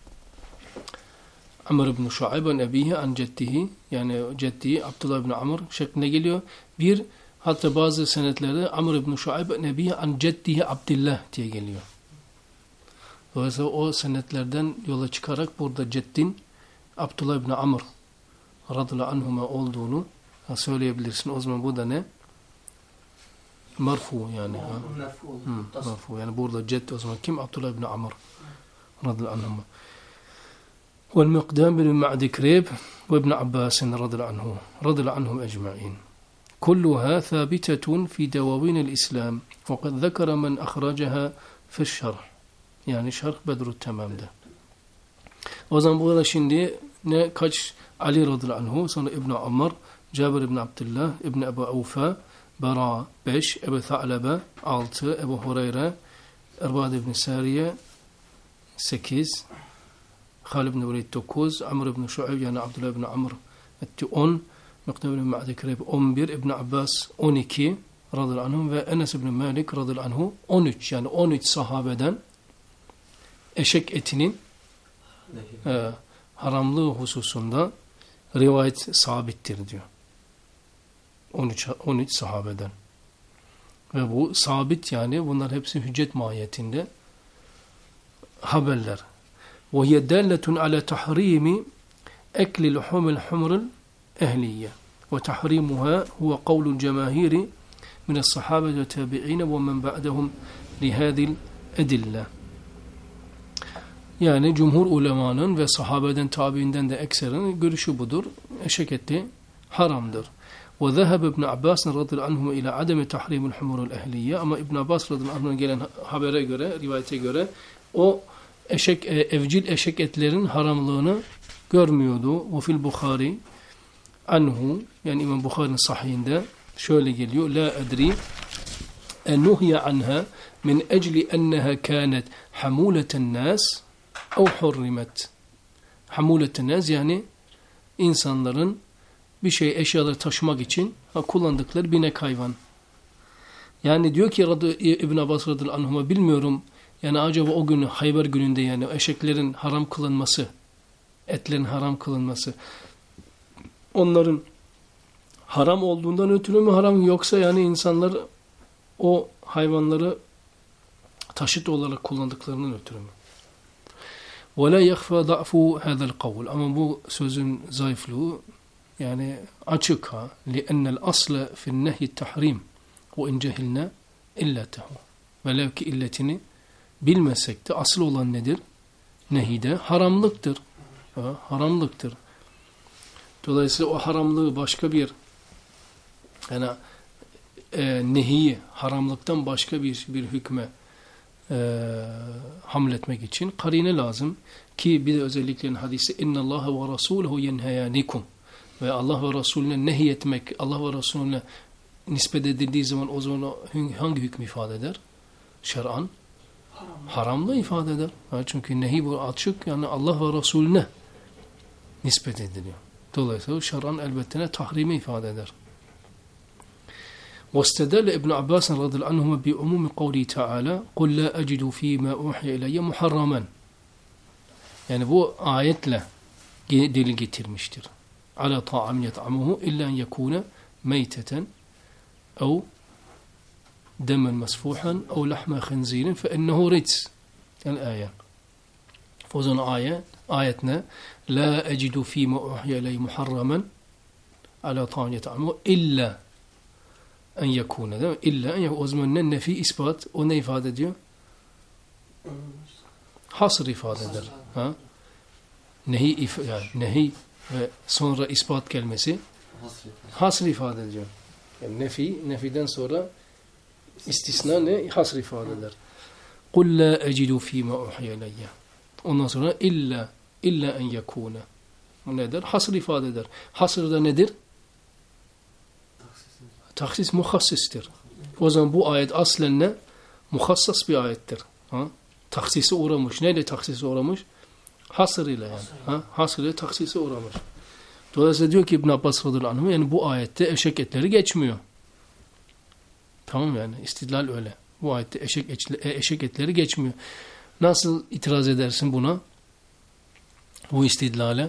Amr ibn Şuayb an ebihi an ceddihi yani ceddi Abdullah ibn Amr şeklinde geliyor. Hatta bazı senetlerde Amr ibn Şuayb an ebihi an ceddihi Abdullah diye geliyor. Dolayısıyla o senetlerden yola çıkarak burada ceddin Abdullah ibn Amr radıyallahu anhuma olduğunu söyleyebilirsin. O zaman bu da ne? Marfu yani. Marfu yani burada cedd o zaman kim? Abdullah ibn Amr radıyallahu anhuma. والمقدام بن معد كريب وابن عباس رضي الله عنهم أجمعين كلها ثابتة في دواوين الإسلام وقد ذكر من أخرجها في الشرح yani Şerh Bedrut Tamam'da. O zaman burada şimdi kaç Ali radıyallahu anhu, sonra İbn Ömer, Cabir ibn Abdullah, İbn Ebu Avfa, Bara 5, Ebu Tha'lebe 6, Ebu Hureyre, Erbad ibn Sariye 8, Halid ibn Velid 9, Amr ibn Şuayb yani Abdullah ibn Amr 10, Mikdad bin Ma'di Kerib 11, İbn Abbas 12 radıyallahu anhum ve Enes bin Malik radıyallahu anhu 13, yani 13 sahabeden eşek etinin haramlığı hususunda rivayet sabittir diyor. 13 sahabeden. Ve bu sabit, yani bunlar hepsi hüccet mahiyetinde haberler. وَهِيَ دَالَّةٌ عَلَى تَحْرِيمِ اَكْلِ لُحُومِ الْحُمْرِ الْاَهْلِيَّةِ وَتَحْرِيمُهَا هُوَ قَوْلُ الْجَمَاهِيرِ مِنَ الصَّحَابَةِ وَتَابِعِينَ وَمَنْ بَعْدَهُمْ لِهَذِي الْاَدِلَّةِ. Yani cumhur ulemanın ve sahabeden, tabiinden de ekserinin görüşü budur. Eşek eti haramdır. وذهب ابن عباس رضي الله عنهما إلى عدم تحريم الحمر الأهلية. Ama İbn Abbas radıyallahu anh'ın gelen habere göre, rivayete göre o evcil eşek etlerin haramlığını görmüyordu. Ve fil Bukhari anhu, yani İmam Bukhari'nin sahihinde şöyle geliyor: la edri en nuhiye anha min ecli enneha kânet hamûleten nas ev hurrimet. Hamûleten nas, yani insanların bir şey, eşyaları taşımak için kullandıkları binek hayvan. Yani diyor ki İbn Abbas radıyallahu anhuma, bilmiyorum yani acaba o gün Hayber gününde, yani eşeklerin haram kılınması, etlerin haram kılınması onların haram olduğundan ötürü mü haram, yoksa yani insanlar o hayvanları taşıt olarak kullandıklarının ötürü mü? وَلَا يَخْفَى ضَعْفُ هَذَا الْقَوْلِ. Ama bu sözün zayıflığı yani açık ha. لِأَنَّ الْأَصْلَ فِي النَّهِي التَّحْرِيمِ وَاِنْ جَهِلْنَا اِلَّتَهُ. Velev ki illetini bilmesek de asıl olan nedir? Nehide haramlıktır. Ha, haramlıktır. Dolayısıyla o haramlığı başka bir, yani nehiyi, haramlıktan başka bir hükme hamletmek için karine lazım. Ki bir de özelliklerin hadisi اِنَّ اللّٰهَ وَرَسُولَهُ يَنْهَيَانِكُمْ. Ve Allah ve Resulüne nehyetmek, Allah ve Resulüne nispet edildiği zaman o zaman hangi hükmü ifade eder? Şer'an haramlığı ifade eder. Çünkü nehi bu açık, yani Allah ve Resulüne nispet ediliyor. Dolayısıyla şer'an elbette tahrimi ifade eder. وَاسْتَدَلَ ابن عباس رضي الله عنهما بِعُمُومِ قَوْلِهِ تَعَالَى قُلْ لَا أَجِدُ فِي مَا أُوحِيَ إِلَيَّ مُحَرَّمًا. Yani bu ayetle delil getirmiştir. عَلَى طَعَامٍ يَطْعَمُهُ إِلَّا أَنْ يَكُونَ مَيْتَةً أَوْ دَمًا مَسْفُوحًا أَوْ لَحْمَ خِنْزِيرٍ فَإِنَّهُ رِجْسٌ. Yani ayet. O zaman ayet ne? لَا أَجِدُ فِي مَا أُوحِيَ إِلَيَّ مُحَرَّمًا عَلَى طَعَامٍ يَطْعَمُهُ إِلَّا en yekûne, değil mi? İlla en yekûne. O zaman ne? Nefi, ispat. O ne ifade ediyor? Hasr ifade eder. Ha? Nehi ve sonra ispat gelmesi hasr ifade ediyor. Yani nefiden sonra istisna ne? Hasr ifade eder. قُلْ لَا أَجِدُ ف۪ي مَا اُحْيَ لَيَّ. Ondan sonra illa en yekûne. O nedir? Hasr ifade eder. Hasr da nedir? Taksis muhassistir. O zaman bu ayet aslen ne? Muhassas bir ayettir. Ha? Taksise uğramış. Neyle taksise uğramış? Hasır ile yani. Ha? Hasır ile taksise uğramış. Dolayısıyla diyor ki İbn Abbas radıyallahu anh, yani bu ayette eşek etleri geçmiyor. Tamam yani. İstidlal öyle. Bu ayette eşek etleri geçmiyor. Nasıl itiraz edersin buna? Bu istidlale?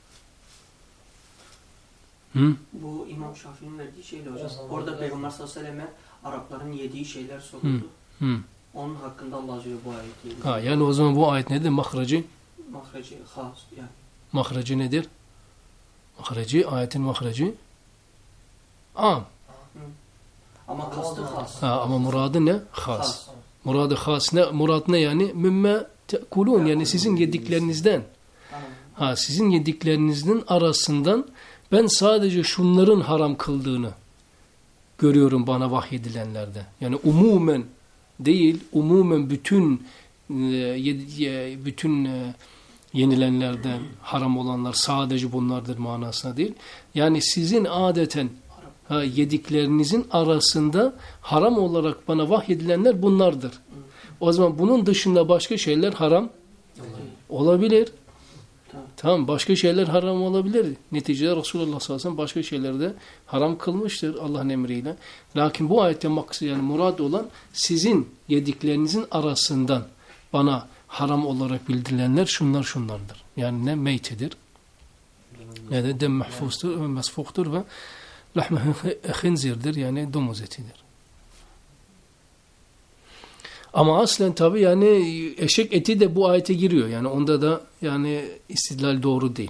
Bu İmam Şafii'nin verdiği şeyle hocam. Orada Peygamber sallallahu aleyhi ve selleme Arapların yediği şeyler soruldu. Onun hakkında Allah Azze bu ayeti. Ha, yani o zaman bu ayet nedir? Mahracı has yani. Mahracı nedir? Ayetin mahracı am. Ama kastı has. Ha, ama muradı ne? Has. Muradı has ne? Murad ne yani? Mimme tekulun, yani sizin yediklerinizden. Ha, sizin yediklerinizin arasından ben sadece şunların haram kıldığını görüyorum bana vahyedilenlerde. Yani umumen değil, umumen bütün yenilenlerden haram olanlar sadece bunlardır manasına değil. Yani sizin adeten yediklerinizin arasında haram olarak bana vahyedilenler bunlardır. O zaman bunun dışında başka şeyler haram olabilir. Tamam, başka şeyler haram olabilir. Neticede Resulullah sallallahu aleyhi ve sellem başka şeyleri de haram kılmıştır Allah'ın emriyle. Lakin bu ayette maksud, yani murad olan sizin yediklerinizin arasından bana haram olarak bildirilenler şunlardır. Yani ne meytedir, ne de dem mahfuzdur ve mesfuktur ve lahme hınzirdir, yani domuz etidir. Ama aslen tabi yani eşek eti de bu ayete giriyor. Yani onda da yani istidlal doğru değil.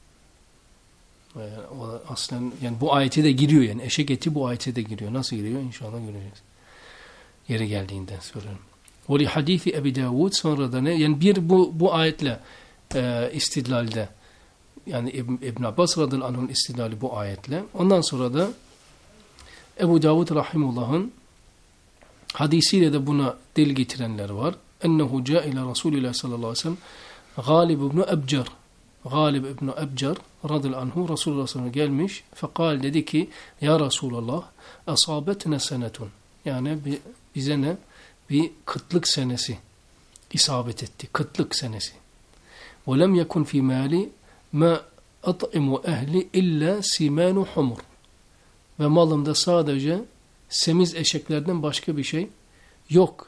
Yani aslen yani bu ayete de giriyor, yani eşek eti bu ayete de giriyor. Nasıl giriyor? İnşallah göreceğiz. Yeri geldiğinden soruyorum. Ve li hadisi Ebi Davud, sonra da ne? Yani bir bu ayetle istidlalde, yani İbn Abbas radıyallahu anh'ın istidlali bu ayetle. Ondan sonra da Ebu Davud rahimullah'ın hadisiyle de buna delil getirenler var. Ennehu ca ila Resulillah sallallahu aleyhi ve sellem Galib ibn Ebcar. Galib ibn Ebcar radıyallahu anhu Resulullah sallallahu aleyhi ve sellem gelmiş. Fekal, dedi ki ya Resulallah asabetne senetun. Yani bize ne? Bir kıtlık senesi isabet etti. Kıtlık senesi. Ve lem yekun fi mali ma at'imu ehli illa simanu humur. Ve malımda sadece semiz eşeklerden başka bir şey yok.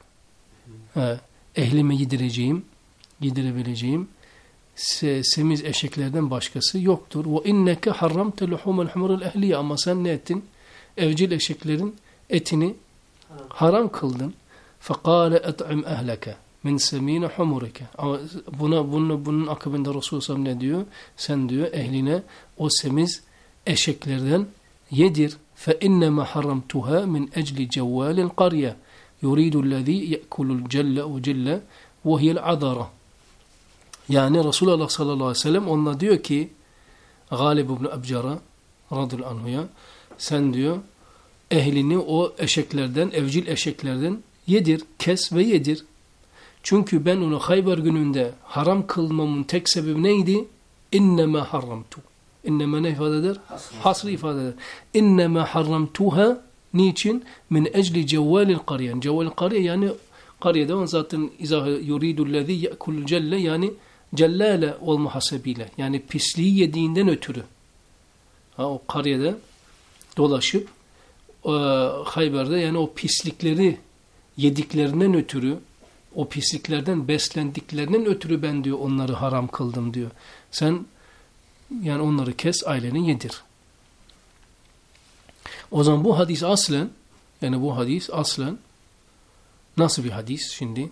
Ehlime yedirebileceğim semiz eşeklerden başkası yoktur. Ve inneke harramte luhumel humurul ehliye, ama sen ne ettin? Evcil eşeklerin etini haram kıldın. Fekale et'im ehleke min semine humurike. Ama bunun akabinde Resulullah ne diyor? Sen diyor ehline o semiz eşeklerden yedir. فَاِنَّمَا حَرَّمْتُهَا مِنْ اَجْلِ جَوَّالِ الْقَرْيَةِ يُرِيدُ الَّذ۪ي يَأْكُلُ الْجَلَّ وَجِلَّ وَهِيَ الْعَذَرَةِ. Yani Resulullah sallallahu aleyhi ve sellem onunla diyor ki Galib ibn Ebcar'a radıyallahu anhu'ya, sen diyor ehlini o eşeklerden, evcil eşeklerden yedir, kes ve yedir. Çünkü ben onu Hayber gününde haram kılmamın tek sebebi neydi? اِنَّمَا حَرَّمْتُ. İnneme ne ifade eder? Hasrı ifade eder. İnneme harramtuha, niçin? Min ecli cevvalil kariyen. Cevvalil kariye yani kariyede zaten izahı yuridullezî ye'kulul celle, yani cellale olma hasebiyle. Yani pisliği yediğinden ötürü. O kariyede dolaşıp Hayber'de yani o pislikleri yediklerinden ötürü, o pisliklerden beslendiklerinden ötürü ben diyor onları haram kıldım diyor. Sen yani onları kes, aileni yedir. O zaman bu hadis aslen, yani bu hadis aslen nasıl bir hadis şimdi?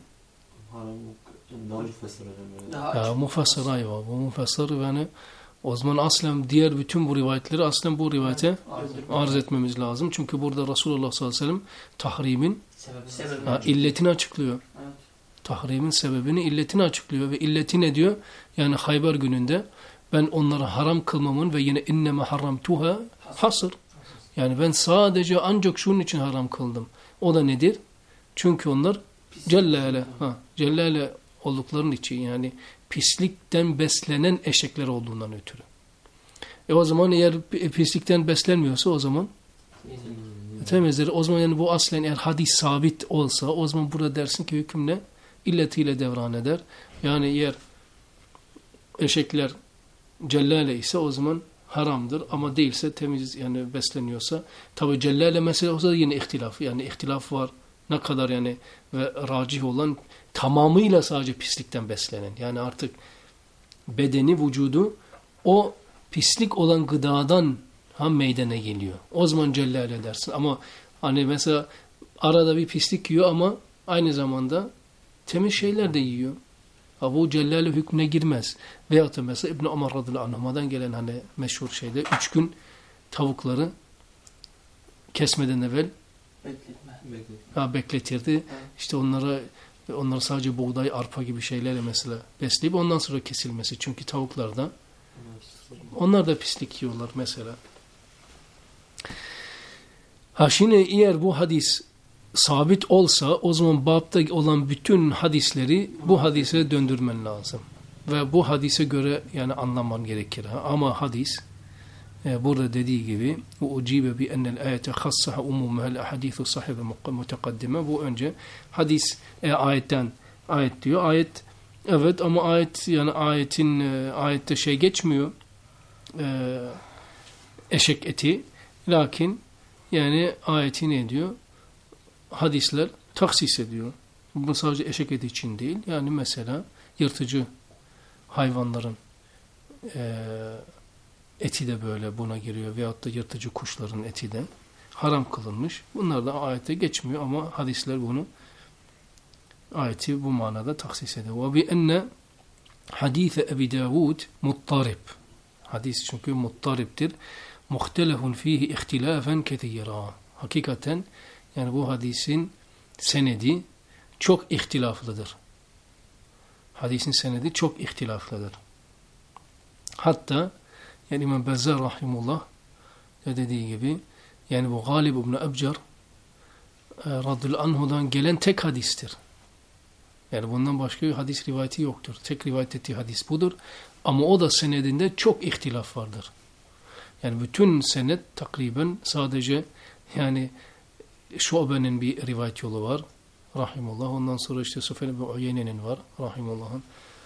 Mufassır ayva. Bu mufassır yani o zaman aslen diğer bütün bu rivayetleri aslen bu rivayete arz etmemiz lazım. Çünkü burada Resulullah sallallahu aleyhi ve sellem tahrimin illetini açıklıyor. Evet. Tahrimin sebebini, illetini açıklıyor ve illeti ne diyor? Yani Hayber gününde ben onları haram kılmamın ve yine inneme harramtuha hasır. Yani ben sadece ancak şunun için haram kıldım. O da nedir? Çünkü onlar cellale olduklarının için, yani pislikten beslenen eşekler olduğundan ötürü. O zaman eğer pislikten beslenmiyorsa o zaman temizdir. O zaman yani bu aslen eğer hadis sabit olsa o zaman burada dersin ki hüküm ne? İlletiyle devran eder. Yani eğer eşekler cellale ise o zaman haramdır, ama değilse temiz, yani besleniyorsa. Tabi cellale mesela olsa da yine ihtilaf. Yani ihtilaf var. Ne kadar yani ve racih olan tamamıyla sadece pislikten beslenen. Yani artık bedeni, vücudu o pislik olan gıdadan meydana geliyor. O zaman cellale dersin. Ama hani mesela arada bir pislik yiyor ama aynı zamanda temiz şeyler de yiyor. Bu cellale hükmüne girmez. Veyahut da mesela İbn-i Ömer radıyallahu anhuma'dan gelen hani meşhur şeyde 3 gün tavukları kesmeden evvel bekletirdi. Evet. İşte onları sadece buğday, arpa gibi şeylerle mesela besleyip ondan sonra kesilmesi. Çünkü tavuklarda onlar da pislik yiyorlar mesela. Şimdi eğer bu hadis sabit olsa o zaman babda olan bütün hadisleri bu hadise döndürmen lazım. Ve bu hadise göre yani anlaman gerekir. Ama hadis burada dediği gibi ucibe bi enel ayete khassaha umumehel ahadithu sahibe mutekaddime, bu önce hadis ayet diyor. Ayet Evet ama ayette şey geçmiyor. Eşek eti. Lakin yani ayeti ne diyor? Hadisler taksis ediyor. Bu sadece eşek eti için değil. Yani mesela yırtıcı hayvanların eti de böyle buna giriyor. Veyahut da yırtıcı kuşların eti de haram kılınmış. Bunlar da ayette geçmiyor ama hadisler bunu ayeti bu manada taksis ediyor. Ve bi enne hadise Ebi Davud muttarib. Hadis çünkü muttaribtir. Muhtelefun fihi ihtilafen ketira. Hakikaten yani bu hadisin senedi çok ihtilaflıdır. Hadisin senedi çok ihtilaflıdır. Hatta yani İmam Bezzar rahimullah dediği gibi yani bu Galib ibn Ebcar radıyallahu anhu'dan gelen tek hadistir. Yani bundan başka bir hadis rivayeti yoktur. Tek rivayet ettiği hadis budur. Ama o da senedinde çok ihtilaf vardır. Yani bütün senet takriben sadece yani Şube'nin bir rivayet yolu var. Rahimullah. Ondan sonra işte Süfyan ibn Uyeyne'nin var. Rahimullah'ın.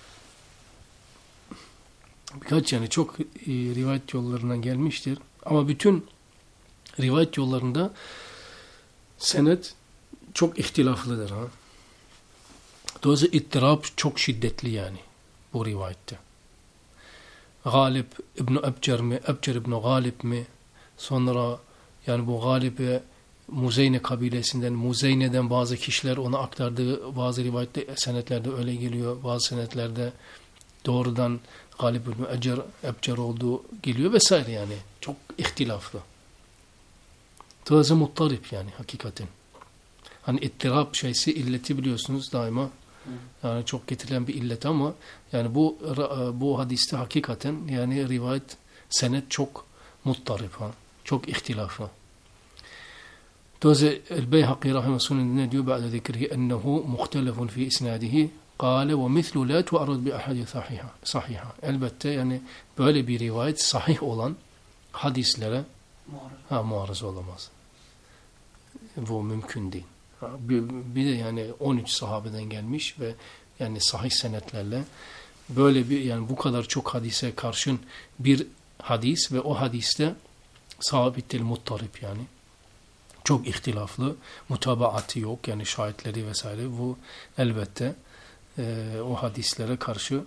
Birkaç yani çok rivayet yollarından gelmiştir. Ama bütün rivayet yollarında senet çok ihtilaflıdır. Ha? Dolayısıyla ittirab çok şiddetli yani bu rivayette. Galib İbn Ebcer mi? Ebcer İbn Galib mi? Sonra yani bu Galib'e Muzeyne kabilesinden, Muzeyne'den bazı kişiler ona aktardığı bazı rivayette senetlerde öyle geliyor. Bazı senetlerde doğrudan Galib İbn Ebcer olduğu geliyor vesaire yani. Çok ihtilaflı. Dolayısıyla muttarip yani hakikaten. Hani ittirab şeysi illeti biliyorsunuz daima. Yani çok getirilen bir illet ama yani bu hadiste hakikaten yani rivayet senet çok muttarip ha. Çok ihtilaflı. Dolayısıyla El-Beyhaqi rahimahullah ne diyor? Ba'da zikrihi ennehu muhtelefun fi isnadihi kâle ve mislu la tu'arad bi ahadi sahiha. Elbette yani böyle bir rivayet sahih olan hadislere muarız olamaz. Bu mümkün değil. Bir de yani 13 sahabeden gelmiş ve yani sahih senetlerle böyle bir yani bu kadar çok hadise karşın bir hadis ve o hadiste sabit değil muttarip yani. Çok ihtilaflı, mutabaatı yok yani şahitleri vesaire. Bu elbette o hadislere karşı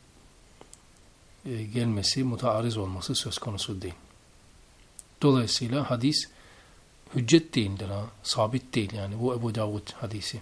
gelmesi, mutaariz olması söz konusu değil. Dolayısıyla hadis hüccet değildir ha, sabit değil yani bu Ebu Davud hadisi.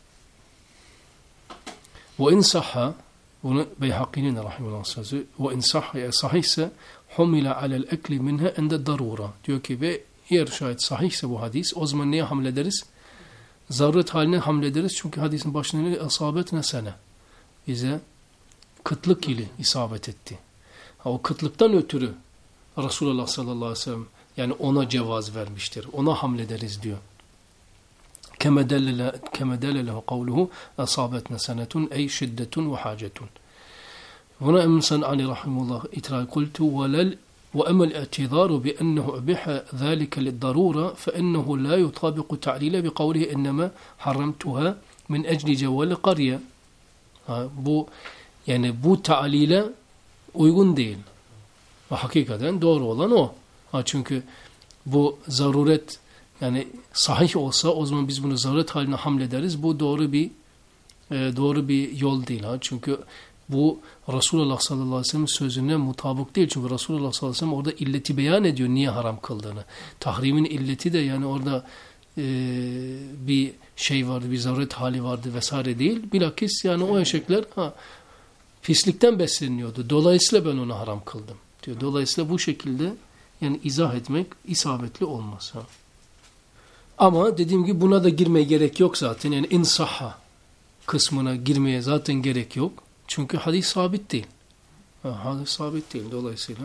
Ve in sahha, bunu Beyhaki'nin rahimullah sözü, ve in sahha sahihse humila alel ekli minha ende darura. Diyor ki ve eğer şayet sahihse bu hadis o zaman neye hamlederiz? Zaruret haline hamlederiz çünkü hadisin başına ne? Asabetne sene. Bize kıtlık ile isabet etti. O kıtlıktan ötürü Resulullah sallallahu aleyhi ve sellem yani ona cevaz vermiştir. Ona hamlederiz diyor. Keme delelehu kavluhu asabetne senetun ey şiddetun ve hacetun. Buna Emin Ali rahimullah itiraz kultu velel وأما الاعتذار بأنه أبيح ذلك للضرورة فإنه لا يطابق تعليل بقوله إنما حرمتها من أجل جوال قرية. Bu yani bu ta'lile uygun değil. Ve hakikaten doğru olan o. Çünkü bu zaruret yani sahih olsa o zaman biz bunu zaruret haline hamlederiz. Bu doğru bir yol değil. Çünkü bu Resulullah sallallahu aleyhi ve sellem sözüne mutabık değil. Çünkü Resulullah sallallahu aleyhi ve sellem orada illeti beyan ediyor niye haram kıldığını. Tahrimin illeti de yani orada bir şey vardı, bir zaruret hali vardı vesaire değil. Bilakis yani o eşekler pislikten besleniyordu. Dolayısıyla ben onu haram kıldım diyor. Dolayısıyla bu şekilde yani izah etmek isabetli olmaz. Ama dediğim gibi buna da girmeye gerek yok zaten. Yani insahha kısmına girmeye zaten gerek yok. Çünkü hadis sabit değil. Hadis sabit değil. Dolayısıyla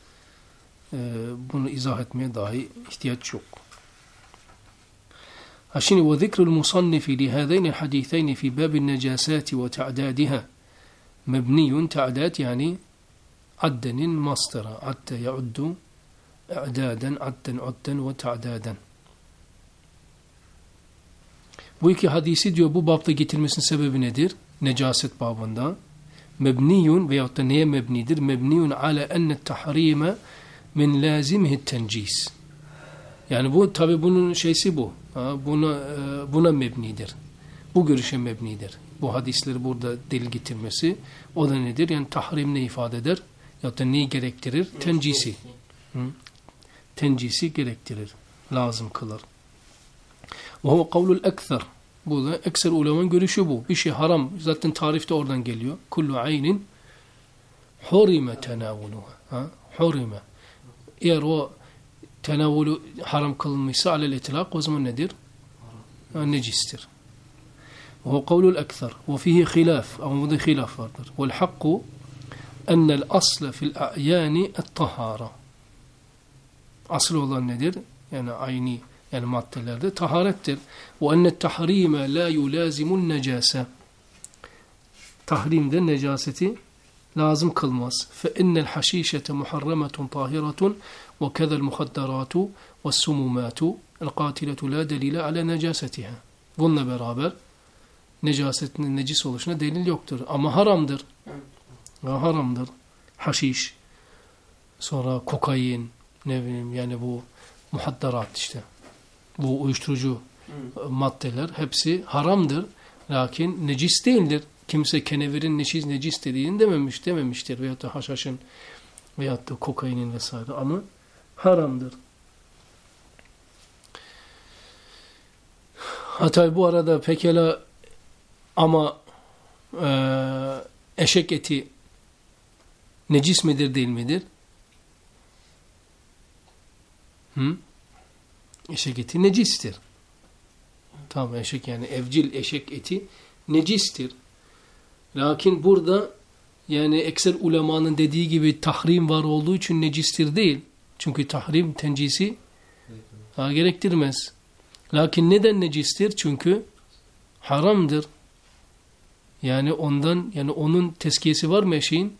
bunu izah etmeye dahi ihtiyaç yok. Şimdi ve zikrul musannifi li hâzeyni hadîtheyni fi bâbin necâsâti ve ta'dâdiha mebniyun ta'dâd yani addenin mastera. Adde ya'uddu i'dâden, adden ve ta'dâden. Bu iki hadisi diyor bu bapta getirmesinin sebebi nedir? necaset babında mebniyun veyahut da neye mebnidir? Mebniyun ala enne tahrime min lazimihi tencis. Yani bu tabi bunun şeysi bu. Buna mebnidir. Bu görüşe mebnidir. Bu hadisleri burada delil getirmesi o da nedir? Yani tahrim ne ifade eder? Ya da neyi gerektirir? Tencisi. Tencisi gerektirir. Lazım kılar. Ve huve kavlul ekser. Bu da ekser ulemanın görüşü bu. Bir şey haram. Zaten tarifte oradan geliyor. Kullu aynin hurime tenavuluha. Hurime. Eğer o tenavulu haram kılınmışsa alel itlak o zaman nedir? Necistir. وهو قول الأكثر وفيه خلاف أو مضي خلاف vardır. والحق أن الأصل في الأعيان الطهارة. Asıl olan nedir? Yani ayni yani maddelerde taharettir. وأن التحريم لا يلازم النجاسة. Tahrimde necaseti lazım kılmaz. فإن الحشيشة محرمة طاهرة وكذا المخدرات والسمومات القاتلة لا دليل على نجاستها. Bununla beraber necasetinin necis oluşuna delil yoktur. Ama haramdır. Haramdır. Haşiş, sonra kokain, ne bileyim yani bu muhaddarat işte. Bu uyuşturucu maddeler hepsi haramdır. Lakin necis değildir. Kimse kenevirin necis dediğini dememiştir. Veyahut da haşhaşın veyahut da kokainin vesaire ama haramdır. Hatta bu arada pekala ama eşek eti necis midir değil midir? Eşek eti necistir. Tamam eşek yani evcil eşek eti necistir. Lakin burada yani ekser ulemanın dediği gibi tahrim var olduğu için necistir değil. Çünkü tahrim tencisi gerektirmez. Lakin neden necistir? Çünkü haramdır. Yani ondan yani onun tezkiyesi var mı eşeğin?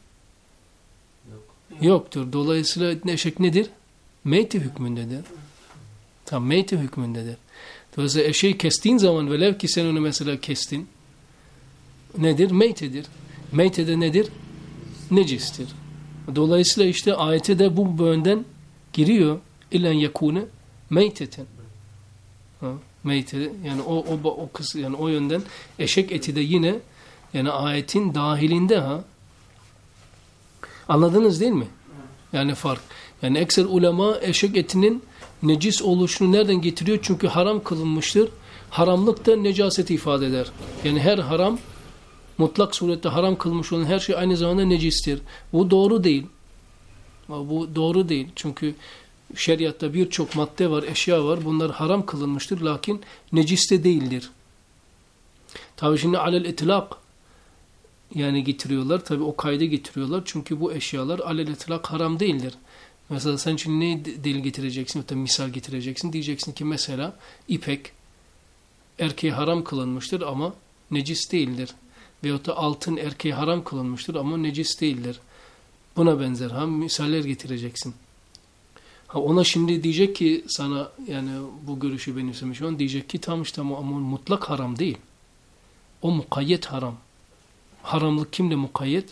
Yoktur. Dolayısıyla eşek nedir? Meyti hükmündedir. Tam meyti hükmündedir. Dolayısıyla eşeği kestiğin zaman velev ki sen onu mesela kestin nedir? Meytedir. Meytede nedir? Necistir. Dolayısıyla işte ayete de bu yönden giriyor. İllen yekune meyteten. Meyte yani o kız yani o yönden eşek eti de yine yani ayetin dahilinde Anladınız değil mi? Yani fark. Yani ekser ulema eşek etinin necis oluşunu nereden getiriyor? Çünkü haram kılınmıştır. Haramlık da necaseti ifade eder. Yani her haram mutlak surette haram kılmış olan her şey aynı zamanda necistir. Bu doğru değil. Bu doğru değil. Çünkü şeriatta birçok madde var, eşya var. Bunlar haram kılınmıştır. Lakin necis de değildir. Tabi şimdi alel itlak yani getiriyorlar. Tabi o kayda getiriyorlar. Çünkü bu eşyalar alel itlak haram değildir. Mesela sen şimdi ne delil getireceksin? Ya da misal getireceksin. Diyeceksin ki mesela ipek erkeğe haram kılınmıştır ama necis değildir. Veyahut da altın erkeğe haram kılınmıştır ama necis değildir. Buna benzer misaller getireceksin. Ona şimdi diyecek ki sana yani bu görüşü benimsemiş olan diyecek ki tam işte ama mutlak haram değil. O mukayyet haram. Haramlık kimle mukayyet?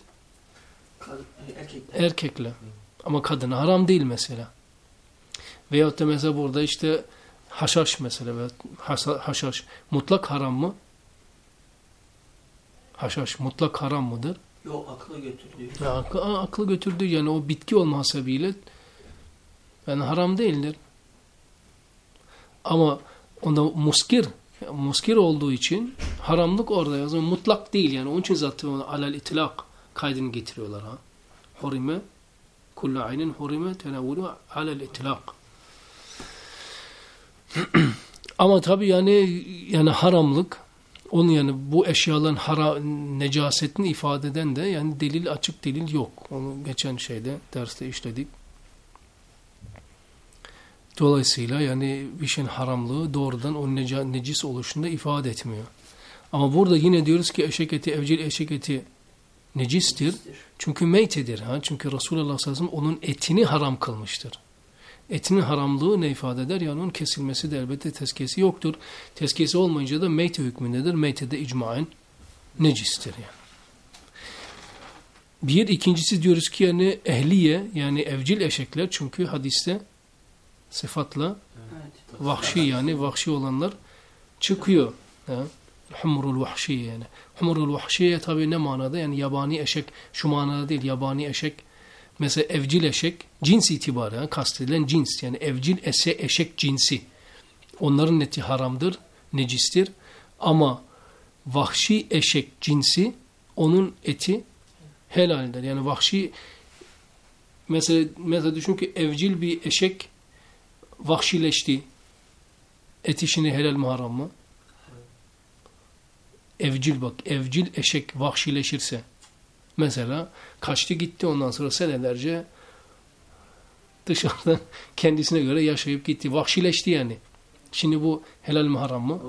Erkekle. Ama kadına haram değil mesela. Veyahut da mesela burada işte haşhaş mesela. Haşhaş mutlak haram mı? Haşhaş mutlak haram mıdır? Yok aklı götürdüğü. Aklı götürdüğü yani o bitki olma hasebiyle yani haram değildir. Ama onda muskir olduğu için haramlık orada yazıyor. Mutlak değil yani. Onun için zaten alel itlak kaydını getiriyorlar. Hurime kullu aynin hurime tenavulu alel itlak. Ama tabi yani haramlık onun yani bu eşyaların necasetini ifade eden de yani delil açık delil yok. Onu geçen derste işledik. Dolayısıyla yani bir şeyin haramlığı doğrudan o necis oluşunda ifade etmiyor. Ama burada yine diyoruz ki eşek eti, evcil eşek eti necistir. Çünkü meytedir. Çünkü Resulullah sallallahu aleyhi ve sellem onun etini haram kılmıştır. Etinin haramlığı ne ifade eder? Yani onun kesilmesi de elbette tezkiyesi yoktur. Tezkiyesi olmayınca da meyte hükmündedir. Meyte de icmaen necistir yani. Bir, ikincisi diyoruz ki yani ehliye yani evcil eşekler çünkü hadiste sıfatla vahşi yani vahşi olanlar çıkıyor. Humurul vahşi yani. Humurul vahşiye tabi ne manada? Yani yabani eşek şu manada değil yabani eşek. Mesela evcil eşek cins itibarı yani kastedilen cins yani evcil eşek cinsi. Onların eti haramdır, necistir. Ama vahşi eşek cinsi onun eti helaldir. Yani vahşi mesela düşün ki evcil bir eşek vahşileşti. Eti şimdi helal mi haram mı? Evcil bak. Evcil eşek vahşileşirse mesela kaçtı gitti ondan sonra senelerce dışarıda kendisine göre yaşayıp gitti. Vahşileşti yani. Şimdi bu helal mi haram mı?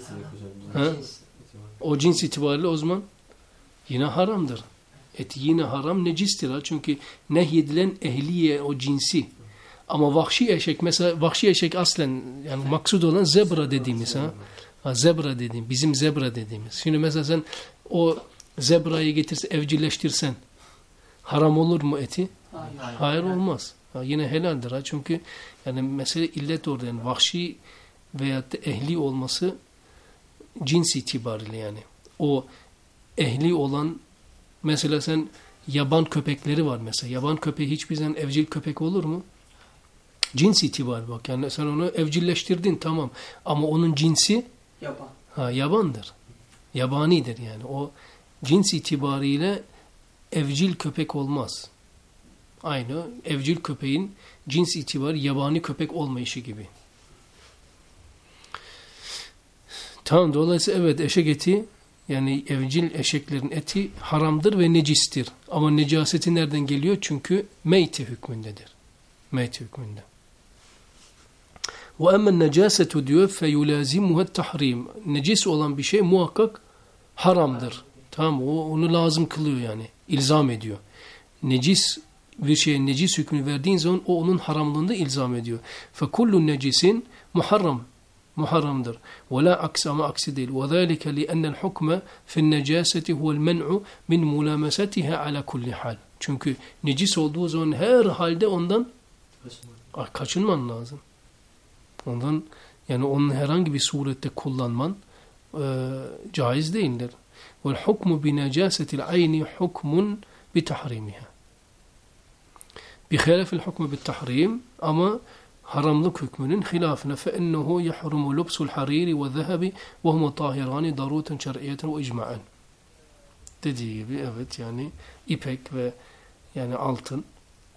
O cins itibariyle o zaman yine haramdır. Eti yine haram necistir. Çünkü nehyedilen ehliye o cinsi. Ama vahşi eşek mesela vahşi eşek aslen yani maksud olan zebra dediğimiz zebra dediğim bizim zebra dediğimiz. Şimdi mesela sen o zebrayı getirse evcilleştirsen haram olur mu eti? Hayır olmaz. Yine helaldir. Çünkü yani mesele illet orada yani vahşi veyahut da ehli olması cins itibariyle yani. O ehli olan mesela sen yaban köpekleri var mesela. Yaban köpeği hiçbir zaman evcil köpek olur mu? Cins itibariyle bak yani sen onu evcilleştirdin tamam ama onun cinsi yabandır. Yabanidir yani. O cins itibariyle evcil köpek olmaz. Aynı evcil köpeğin cins itibariyle yabani köpek olmayışı gibi. Tamam dolayısıyla evet eşek eti yani evcil eşeklerin eti haramdır ve necistir. Ama necaseti nereden geliyor? Çünkü meyti hükmündedir. Meyti hükmünde. وَاَمَّا النَّجَاسَةُ diyor فَيُلَازِمُهَا التَّحْرِيمِ Necis olan bir şey muhakkak haramdır. Tamam onu lazım kılıyor yani. İlzam ediyor. Necis bir şeye necis hükmü verdiğin zaman o onun haramlığında ilzam ediyor. فَكُلُّ نَجِسٍ muharramdır. وَلَا aksi ama aksi değil. وَذَٰلِكَ لِأَنَّ الْحُكْمَ فِي النَّجَاسَةِ هُوَ الْمَنْعُ مِنْ مُلَامَسَتِهَا عَلَى كُلِّ حَالٍ Çünkü necis olduğu zaman her halde ondan kaçınman lazım. Ondan yani onun herhangi bir surette kullanman caiz değildir. وَالْحُكْمُ بِنَجَاسَةِ الْعَيْنِ حُكْمٌ بِتَحْرِيمِهَا بِخِلَافِ الْحُكْمُ بِالتَّحْرِيمِ Ama haramlık hükmünün hilafına فَاِنَّهُ يَحْرُمُ لُبْسُ الْحَرِيرِ وَالذَّهَبِ وَهُمَ طَاهِرَانِ دَرُوتًا شَرْعِيَّةً وَاِجْمَعًا Dediği gibi evet yani ipek ve yani altın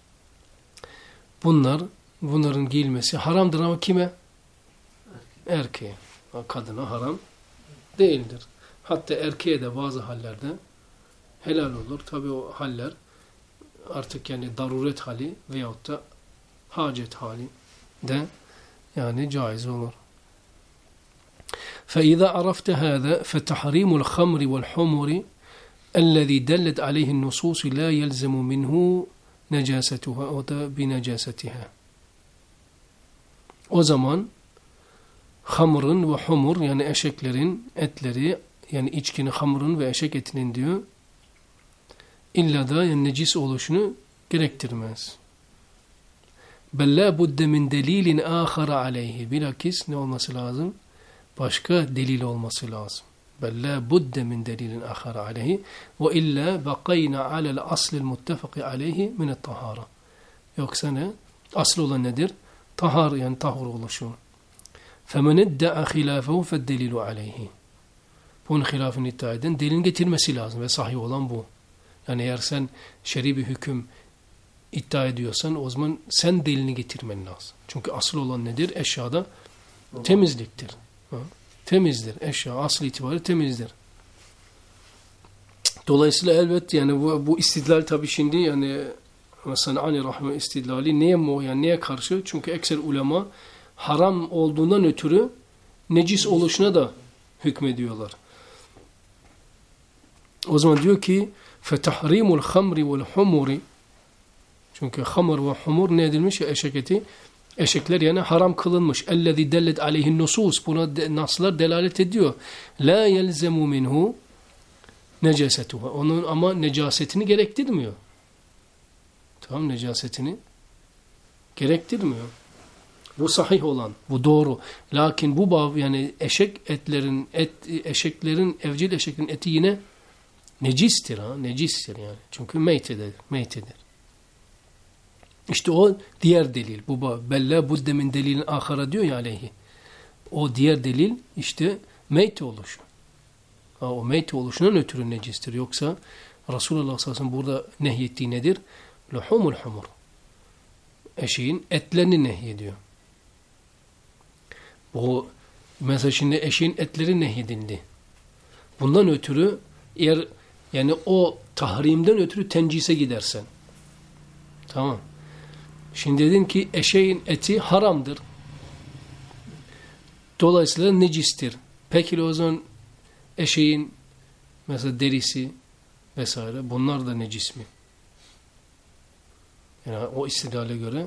bunların giyilmesi haramdır ama kime? Erkeğe. Kadına haram değildir. Hatta erkeğe de bazı hallerde helal olur. Tabi o haller artık yani daruret hali veyahut da hacet hali de yani caiz olur. فَاِذَا عَرَفْتَ هَذَا فَتَحْرِيمُ الْخَمْرِ وَالْحُمُرِ الَّذ۪ي دَلَّتْ عَلَيْهِ النُّصُوصِ لَا يَلْزَمُ مِنْهُ نَجَاسَتُهَا o da بِنَجَاسَتِهَا O zaman hamurun ve humur yani eşeklerin etleri yani içkinin hamurun ve eşek etinin diyor illa da yani necis oluşunu gerektirmez. Bella budde min delilin ahara aleyhi bilakis ne olması lazım? Başka delil olması lazım. Bella budde min delilin ahara aleyhi ve illa bakayna alel aslil muttefaki aleyhi minet tahara. Yoksa ne? Asıl olan nedir? Tahar yani tahur oluşu. فَمَنْ اَدَّعَ خِلَافَهُ فَالدَّلِيلُ عَلَيْهِ Bunun hilafını iddia eden delilin getirmesi lazım ve sahih olan bu. Yani eğer sen şer'i bir hüküm iddia ediyorsan o zaman sen delilini getirmen lazım. Çünkü asıl olan nedir? Eşyada temizliktir. Temizdir. Eşya asıl itibariyle temizdir. Dolayısıyla elbette yani bu istidlal tabi şimdi yani San'ani rahme istidlali neye karşı? Çünkü ekser ulema haram olduğundan ötürü necis oluşuna da hükmediyorlar. O zaman diyor ki فَتَحْرِيمُ الْخَمْرِ وَالْحُمُرِ Çünkü hamur ve humur ne edilmiş? Eşek eti. Eşekler yani haram kılınmış. اَلَّذِي دَلَّتْ عَلَيْهِ النُّصُوص Buna naslar delalet ediyor. لَا يَلْزَمُ مِنْهُ necasetuha. Onun ama necasetini gerektirmiyor. Tamam, necasetini gerektirmiyor. Bu sahih olan, bu doğru. Lakin bu bab, yani eşeklerin, evcil eşeklerin eti yine necistir ha, necistir yani. Çünkü meytedir. İşte o diğer delil. Bu bab, bella budde min delilin ahara diyor ya aleyhi. O diğer delil işte meyte oluşu. O meyte oluşundan ötürü necistir. Yoksa Resulullah sallallahu aleyhi ve sellem burada nehyettiği nedir? Luhumul humur. Eşeğin etlerini nehyediyor. Bu mesela şimdi eşeğin etleri nehyedildi. Bundan ötürü eğer yani o tahrimden ötürü tencise gidersen. Tamam. Şimdi dedin ki eşeğin eti haramdır. Dolayısıyla necistir. Peki o zaman eşeğin mesela derisi vesaire bunlar da necis mi? Yani o istidlale göre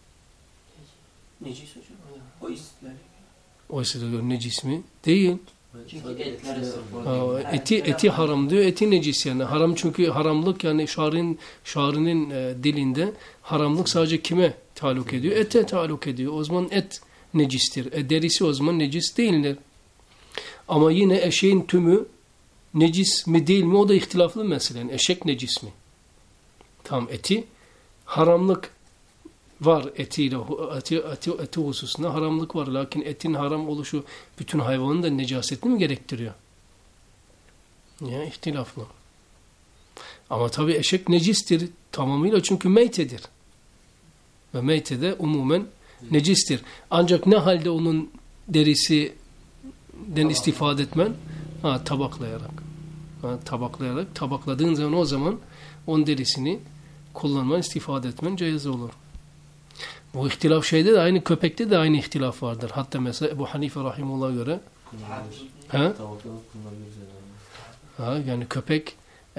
Necis hocam. O istidlale. O istidlale göre necis mi? Değil. Çünkü etler Eti haram diyor. Eti necis yani. Haram çünkü haramlık yani şarinin dilinde haramlık sadece kime taluk ediyor? Ete taluk ediyor. O zaman et necistir. Derisi o zaman necis değildir. Ama yine eşeğin tümü necis mi değil mi? O da ihtilaflı mesele. Yani eşek necis mi? Tam eti haramlık var eti hususunda haramlık var. Lakin etin haram oluşu bütün hayvanın da necasetini mi gerektiriyor? Ya ihtilaflı. Ama tabii eşek necistir tamamıyla çünkü meytedir. Ve meyte de umumen necistir. Ancak ne halde onun derisinden istifade etmen? Tabaklayarak. Tabakladığın zaman o zaman onun derisini kullanman, istifade etmen caiz olur. Bu ihtilaf şeyde de aynı köpekte de aynı ihtilaf vardır. Hatta mesela Ebu Hanife rahimullah'a göre yani köpek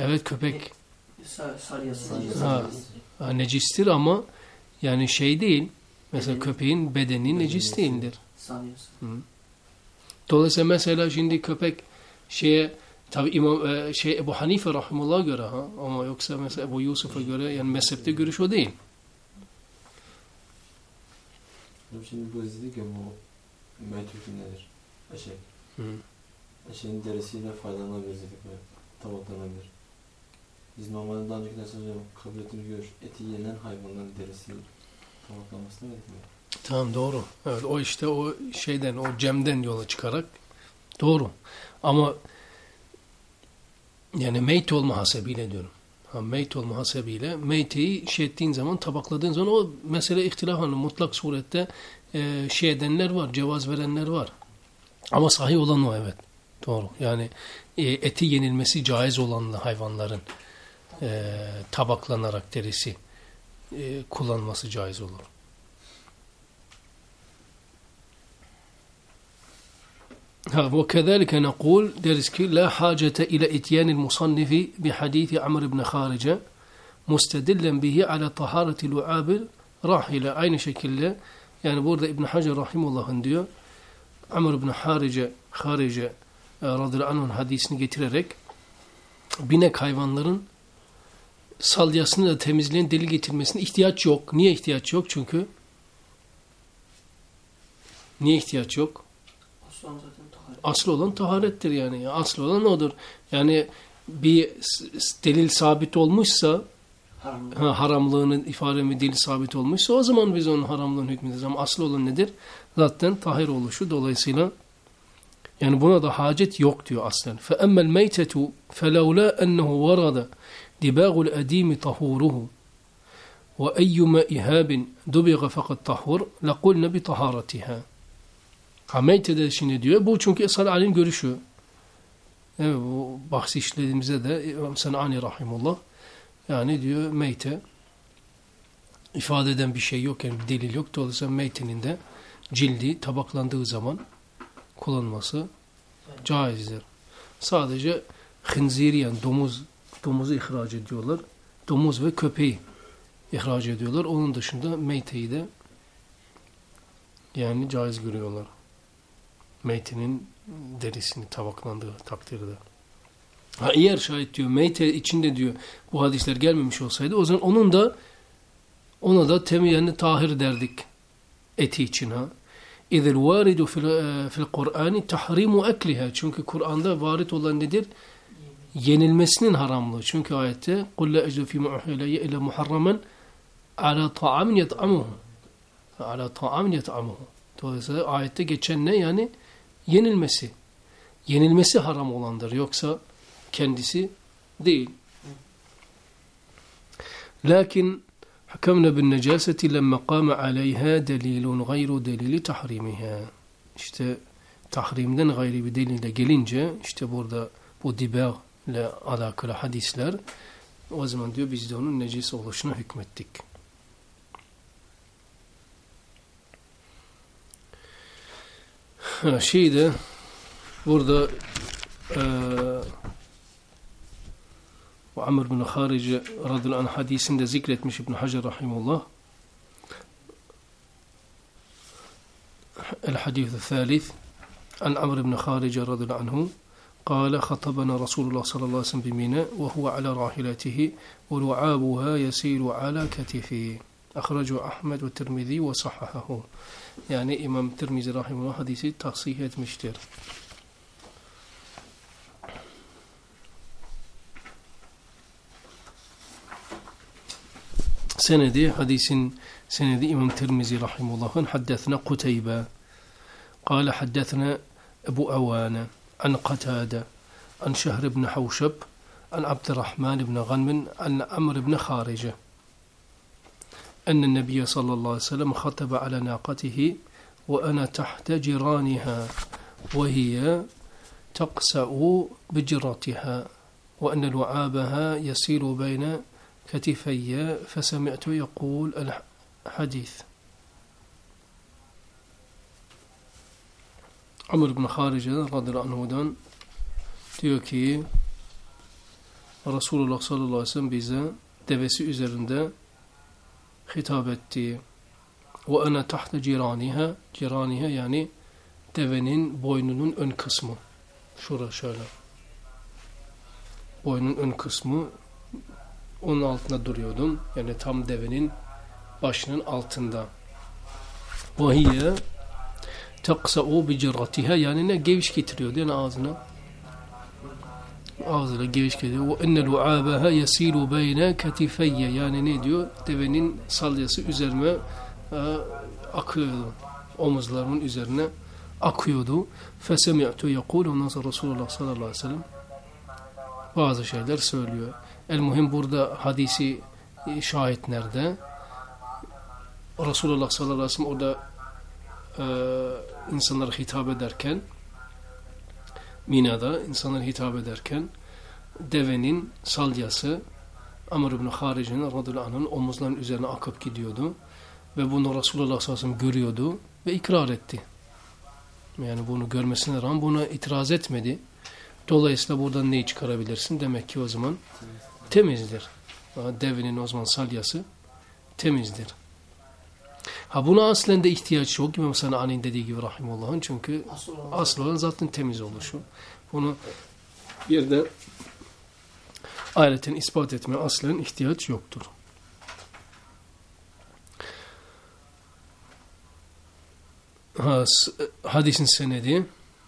necistir ama yani şey değil. Mesela köpeğin bedeni necis değildir. Dolayısıyla mesela şimdi köpek tabi Ebu Hanife rahimullah'a göre ama yoksa mesela Ebu Yusuf'a göre yani mezhepte görüş o değil. Şimdi bu izledik ya bu meytürkü nedir? Eşek. Eşeğin derisiyle faydalanabilir dedik ve tabaklanabilir. Biz normalde daha önceki derste hocam kabul ettiğimiz görüş eti yenen hayvanların derisiyle tabaklanmasını dedik mi? Tamam doğru. Evet, o işte o şeyden o cemden yola çıkarak doğru. Ama yani meyt olma hasebiyle diyorum. Meyt olma hasebiyle meyteyi ettiğin zaman tabakladığın zaman o mesele ihtilaf mutlak surette edenler var, cevaz verenler var. Ama sahih olan o evet. Doğru. Yani eti yenilmesi caiz olan hayvanların tabaklanarak derisi kullanması caiz olur. وكذلك نقول deriz ki la hacete ile ityanil musannifi bi hadisi Amr ibn Harice mustedillen bihi ala tahareti lu'abil rahile. Aynı şekilde yani burada İbn Hacer rahimullah'ın diyor Amr ibn Harice radıyallahu anh'ın hadisini getirerek binek hayvanların salyasını da temizleyen delil getirmesine ihtiyaç yok. Niye ihtiyaç yok? Çünkü niye ihtiyaç yok? Asıl olan taharettir yani. Asıl olan odur. Yani bir delil sabit olmuşsa haramlığının ifade delil sabit olmuşsa o zaman biz onun haramlığını hükmederiz. Ama asıl olan nedir? Zaten tahir oluşu. Dolayısıyla yani buna da hacet yok diyor aslen. فَأَمَّا الْمَيْتَةُ فَلَوْلَا أَنَّهُ وَرَدَ دِبَاغُ الْأَد۪يمِ طَهُورُهُ وَاَيُّمَا اِهَابٍ دُبِغَ فَقَدْ طَهُورُ لَقُلْنَ بِطَهَارَتِهَا. Meyte'de şimdi diyor. Bu çünkü Esad Ali'nin görüşü. Evet, bu bahsi işlediğimizde de İmam Sen'ani rahimullah yani diyor meyte ifade eden bir şey yok yani bir delil yok. Dolayısıyla meytenin de cildi tabaklandığı zaman kullanılması caizdir. Sadece hınzir yani domuzu ihraç ediyorlar. Domuz ve köpeği ihraç ediyorlar. Onun dışında meyteyi de yani caiz görüyorlar. Meytenin derisini tabaklandığı takdirde. Eğer şayet diyor meyte içinde diyor bu hadisler gelmemiş olsaydı o zaman ona da temyiyen tahir derdik eti için ha. İzil varidu fil Kur'ani tahrimu ekliha. Çünkü Kur'an'da varit olan nedir? Yenilmesinin haramlığı. Çünkü ayette قُلْ لَا اَجْدُ فِي مُعْهِلَيَّ اِلَى مُحَرَّمًا عَلَى طَعَامٍ يَطْعَمُهُ عَلَى طَعَامٍ يَطْعَمُهُ. Dolayısıyla ayette geçen ne? Yani yenilmesi. Yenilmesi haram olandır. Yoksa kendisi değil. Lakin hakemna bin necaseti lemma qama aleyha delilun gayru delili tahrimiha. İşte tahrimden gayri bir delille gelince işte burada bu dibağ ile alakalı hadisler o zaman diyor biz de onun necis oluşuna hükmettik. Şeyde burada Amr bin Harice radıyallahu anh hadisinde zikretmiş İbn Hacer rahimullah. El-hadith el-thalith an Amr bin Harice radıyallahu anhu قال خطبنا رسول الله صلى الله عليه وسلم بمنى وهو على راحلته ولعابها يسير على كتفه أخرجه أحمد والترمذي وصححه. Yani İmam Tirmizi rahimullah hadisi tahsih etmiştir. Hadisin senedi İmam Tirmizi rahimullah'ın haddethna Kuteybe قال حدثنا أبو أوانة عن قتادة عن شهر بن حوشب عن عبد الرحمن بن غنم عن عمرو بن خارجة أن النبي صلى الله عليه وسلم خطب على ناقته وأنا تحت جيرانها وهي تقسأ بجرتها وأن لعابها يسير بين كتفي فسمعت يقول الحديث. Amr bin Harice'den radıyallahu anhu'dan diyor ki Resulullah sallallahu aleyhi ve sellem bize devesi üzerinde hitap etti. Ve ana tahta ciraniha yani devenin boynunun ön kısmı. Şura şöyle. Boynun ön kısmı onun altında duruyordum. Yani tam devenin başının altında. Ve hiye taksa'u bi cirratiha yani ne geviş getiriyordu yani ağzına geviş getiriyor. Ve enne lu'abaha yasilu beyne katifeyye yani ne diyor? Devenin salyası üzerime akıyordu. Omuzlarımın üzerine akıyordu. Fesemi'tu yekul ondan sonra Resulullah sallallahu aleyhi ve sellem bazı şeyler söylüyor. El-muhim burada hadisi şahit nerede? Resulullah sallallahu aleyhi ve sellem orada insanlara hitap ederken Mina'da insanlara hitap ederken devenin salyası Amr ibn Harice'nin radıyallahu anh'ın omuzlarının üzerine akıp gidiyordu ve bunu Resulullah sallallahu aleyhi ve sellem görüyordu ve ikrar etti. Yani bunu görmesine rağmen buna itiraz etmedi. Dolayısıyla buradan neyi çıkarabilirsin? Demek ki o zaman temizdir. Devenin o zaman salyası temizdir. Buna aslen de ihtiyaç yok. İmam Sanani'nin dediği gibi rahimullah'ın çünkü asıl olan zaten temiz oluşu. Bunu bir de ayetin ispat etmeye aslen ihtiyaç yoktur. Hadisin senedi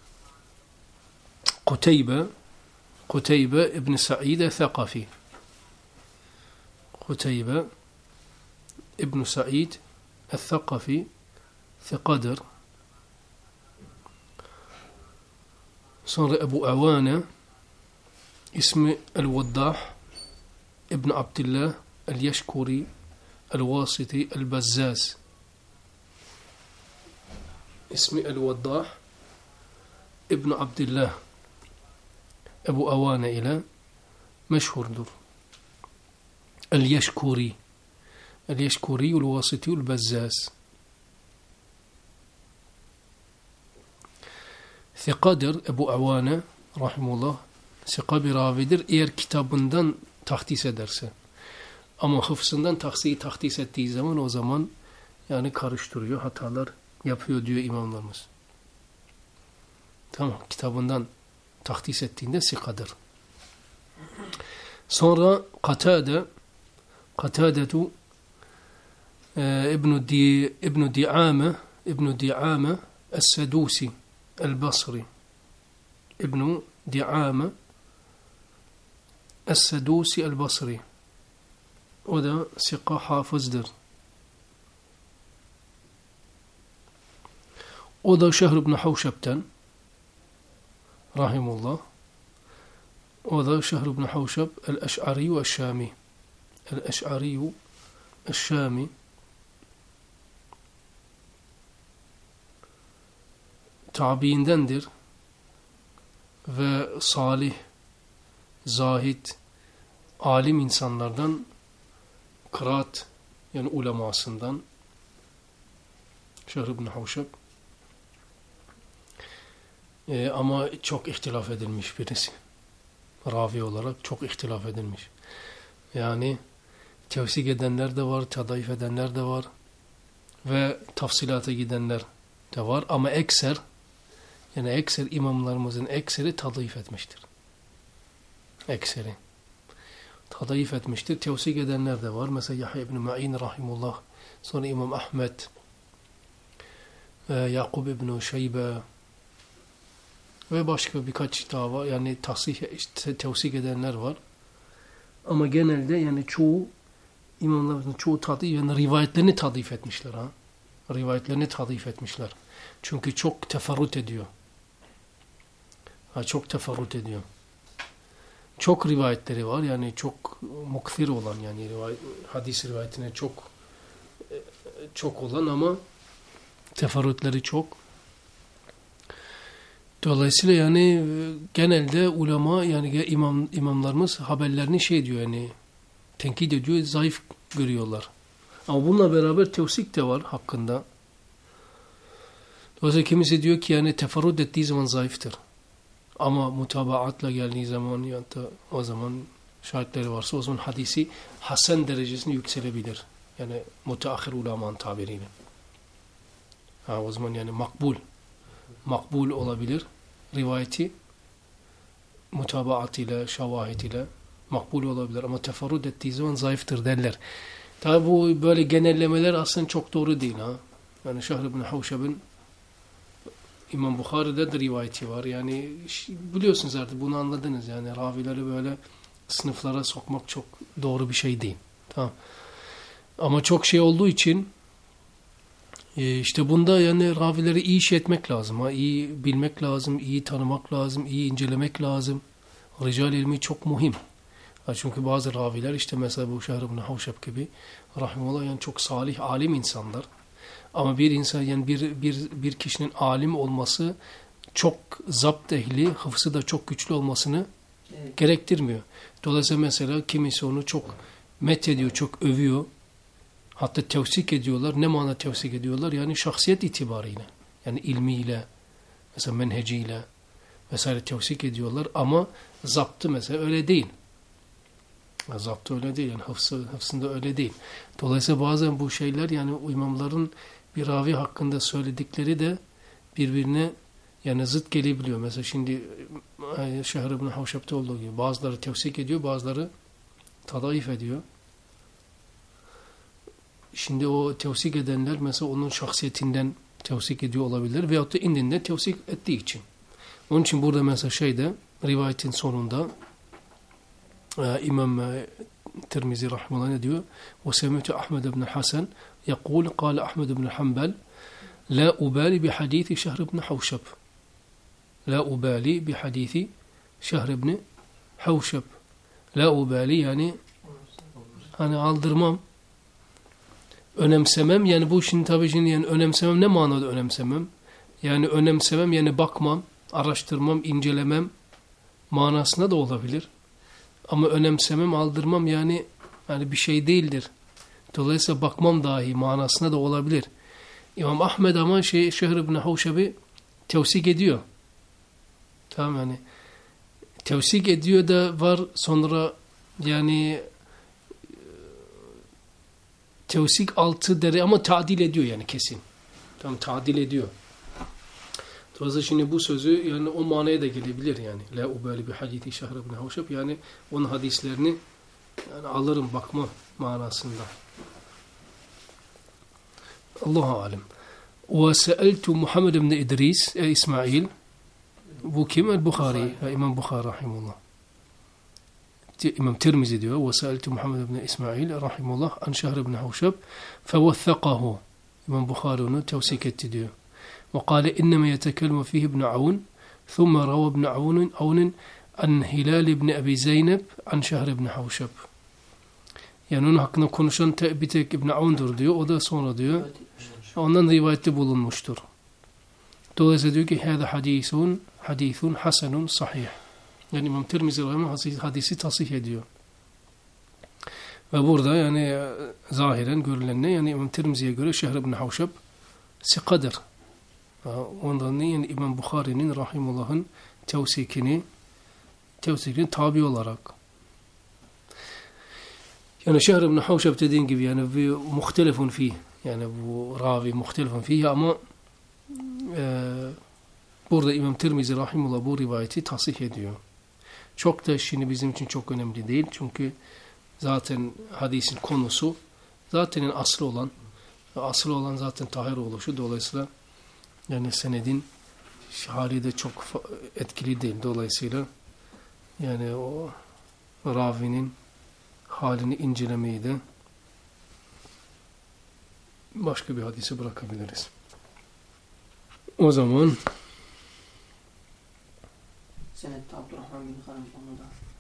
Kuteybe İbn Sa'id Thaqafi Kuteybe İbn Sa'id الثقفي ثقدر sonra Ebu Avane ismi El-Vaddah İbn Abdillah El-Yeşkuri El-Vasiti El-Bazzaz ismi El-Vaddah İbn Abdillah Ebu Avane ile meşhurdur. El-Yeşkuri El-Yeşkuri el-Vasiti el-Bazzaz. Thikadır Ebu Avane rahimullah. Sika bir ravidir eğer kitabından tahdis ederse. Ama hıfzından tahdis ettiği zaman o zaman yani karıştırıyor, hatalar yapıyor diyor imamlarımız. Tamam, kitabından tahdis ettiğinde sikadır. Sonra Katadetu İbn Di'ame Es-Sedusi El-Basri. İbn Di'ame Es-Sedusi El-Basri. O da sika hafızdır. O da Şehr ibn Havşeb'ten rahimullah. O da Şehr ibn Havşeb el-Eş'ari ve el-Şami. El-Eş'ari ve el-Şami. Tabiindendir ve salih, zahid, alim insanlardan, kıraat yani ulemasından Şehr ibn Havşeb. Ama çok ihtilaf edilmiş birisi. Ravi olarak çok ihtilaf edilmiş. Yani tevsik edenler de var, tadayif edenler de var ve tafsilata gidenler de var ama ekser imamlarımızın ekseri tadayif etmiştir. Ekseri tadayif etmiştir. Tevsik edenler de var. Mesela Yahya ibn Ma'in rahimullah, sonra İmam Ahmed, Yakub ibn Şeybe ve başka birkaç daha var. Yani tevsik edenler var. Ama genelde yani çoğu imamların çoğu tadayif, yani rivayetlerini tadayif etmişler. Rivayetlerini tadayif etmişler. Çünkü çok teferrüt ediyor. Çok teferrüt ediyor. Çok rivayetleri var. Yani çok mukthir olan, yani hadis rivayetine çok olan ama teferrütleri çok. Dolayısıyla yani genelde ulema, yani imamlarımız haberlerini diyor, yani tenkit ediyor, zayıf görüyorlar. Ama bununla beraber tevsik de var hakkında. Dolayısıyla kimisi diyor ki yani teferrüt ettiği zaman zayıftır. Ama mutabaatla geldiği zaman ya da o zaman şahitleri varsa o zaman hadisi hasen derecesine yükselebilir. Yani müteahhir ulemanın tabiriyle. O zaman yani makbul olabilir. Rivayeti mutabaat ile, şavahit ile makbul olabilir. Ama teferrüt ettiği zaman zayıftır derler. Tabi bu böyle genellemeler aslında çok doğru değil. Yani Şehr ibn Havşeb'in İmam Bukhari'de de rivayeti var. Yani biliyorsunuz artık, bunu anladınız. Yani ravileri böyle sınıflara sokmak çok doğru bir şey değil. Tamam. Ama çok şey olduğu için işte bunda yani ravileri iyi etmek lazım. İyi bilmek lazım, iyi tanımak lazım, iyi incelemek lazım. Rical ilmi çok mühim. Çünkü bazı raviler işte mesela bu Şehr ibn Havşeb gibi rahimullah yani çok salih, alim insanlar. Ama bir insan, yani bir kişinin alim olması çok zapt ehli, hıfzı da çok güçlü olmasını gerektirmiyor. Dolayısıyla mesela kimisi onu çok methediyor, çok övüyor. Hatta tevsik ediyorlar. Ne mana tevsik ediyorlar? Yani şahsiyet itibarıyla. Yani ilmiyle, mesela menheciyle vesaire tevsik ediyorlar. Ama zaptı mesela öyle değil. Zaptı öyle değil. Yani hıfzında öyle değil. Dolayısıyla bazen bu şeyler, yani imamların bir ravi hakkında söyledikleri de birbirine yani zıt gelebiliyor. Mesela şimdi Şehr ibn Havşeb'te olduğu gibi bazıları tevsik ediyor, bazıları tadayif ediyor. Şimdi o tevsik edenler mesela onun şahsiyetinden tevsik ediyor olabilir veyahut da indinde tevsik ettiği için. Onun için burada mesela rivayetin sonunda İmam Tirmizi rahimahullah ne diyor? وَسَمِعْتُ أحمد بن الحسن يقول قال أحمد بن الحنبل لا أبالي بحديث شهر بن حوشب لا أبالي بحديث شهر بن حوشب لا أبالي yani hani aldırmam, önemsemem. Yani bu şimdi tabii yani önemsemem ne manada önemsemem? Yani önemsemem yani bakmam, araştırmam, incelemem manasında da olabilir. Ama önemsemem, aldırmam yani bir şey değildir. Dolayısıyla bakmam dahi manasında da olabilir. İmam Ahmed ama Şehr ibn Havşeb'i tevsik ediyor. Tamam, yani tevsik ediyor da var, sonra yani tevsik altı deri ama tadil ediyor yani kesin. Tamam, tadil ediyor. Dolayısıyla şimdi bu sözü yani o manaya da gelebilir yani. La ubali bi hadithi Şehr ibn Havşab, yani onun hadislerini yani alırım bakma manasında. Allahu alem. Ve seeltu Muhammed ibn İdris İsmail. Bu kim? El-Bukhari. İmam Bukhari rahimullah. İmam Tirmizi diyor. Ve seeltu Muhammed ibn İsmail rahimullah an Şehr ibn Havşab fevethakahu. İmam Bukhari onu tevsik etti diyor. وقال إنما يتكلم فيه ابن عون ثم روى ابن عون عن هلال بن أبي زينب عن شهر بن حوشب. Yani onun hakkında konuşan bir tek İbn Aun'dur diyor. O da sonra diyor ondan rivayette bulunmuştur. Dolayısıyla diyor ki hâzâ hadîthun hasenun sahih. Yani İmam Tirmizi rahimahullah hadisi tasih ediyor. Ve burada yani zahiren görülen ne? Yani İmam Tirmizi'ye göre Şehr ibn Havşab sikadır. Ondan yani İmam Bukhari'nin rahimullah'ın tevsikini tabi olarak. Yani Şehr ibn Havşab dediğin gibi yani muhtelefun fih. Yani bu ravi muhtelefun fih ama burada İmam Tirmizi rahimullah bu rivayeti tasih ediyor. Çok da şimdi bizim için çok önemli değil. Çünkü zaten hadisin konusu zaten asıl olan zaten tahir oluşu. Dolayısıyla yani senedin hali de çok etkili değil. Dolayısıyla yani o ravinin halini incelemeyi de başka bir hadise bırakabiliriz. O zaman Senette Abdurrahman bin Hanım onu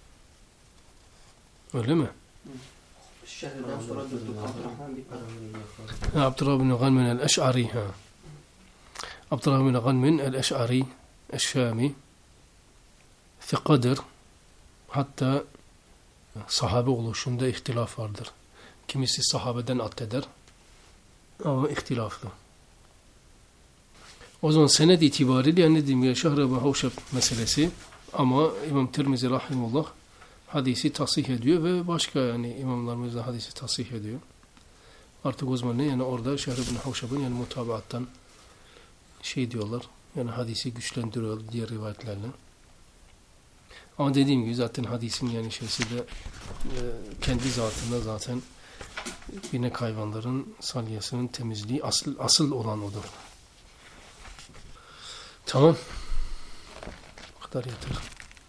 da. Öyle mi? Şehirden sonra durduk Abdurrahman bin Hanım. Abdurrahman bin Ghanmin el-Eş'ari. Abdurrahman bin Ghanmin el-Eş'ari el-Şami fikadır. Hatta sahabe oluşunda ihtilaf vardır. Kimisi sahabeden addeder ama ihtilaflı. O zaman senet itibariyle yani dediğim gibi Şehr ibn Havşab meselesi ama İmam Tirmizi rahimullah hadisi tasih ediyor ve başka yani imamlarımız da hadisi tasih ediyor. Artık o zaman ne? Yani orada Şehr ibn Havşab'ın yani mutabaattan diyorlar. Yani hadisi güçlendiriyor diğer rivayetlerle. Ama dediğim gibi zaten hadisin yani de kendi zatında zaten binek hayvanların salyasının temizliği asıl olan odur. Tamam. Bu kadar yeter.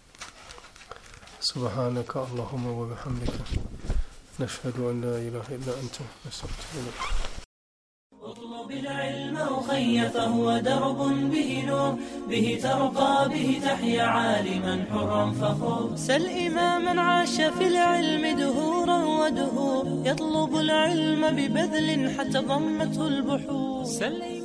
Subhaneke Allahumma ve bihamdike neşhedü en la ilahe illa ente nestağfiruke. اطلب العلم أخي فهو درب به نور به ترقى به تحيا عالما حرا فخور سل إماما عاش في العلم دهورا ودهور يطلب العلم ببذل حتى ضمته البحور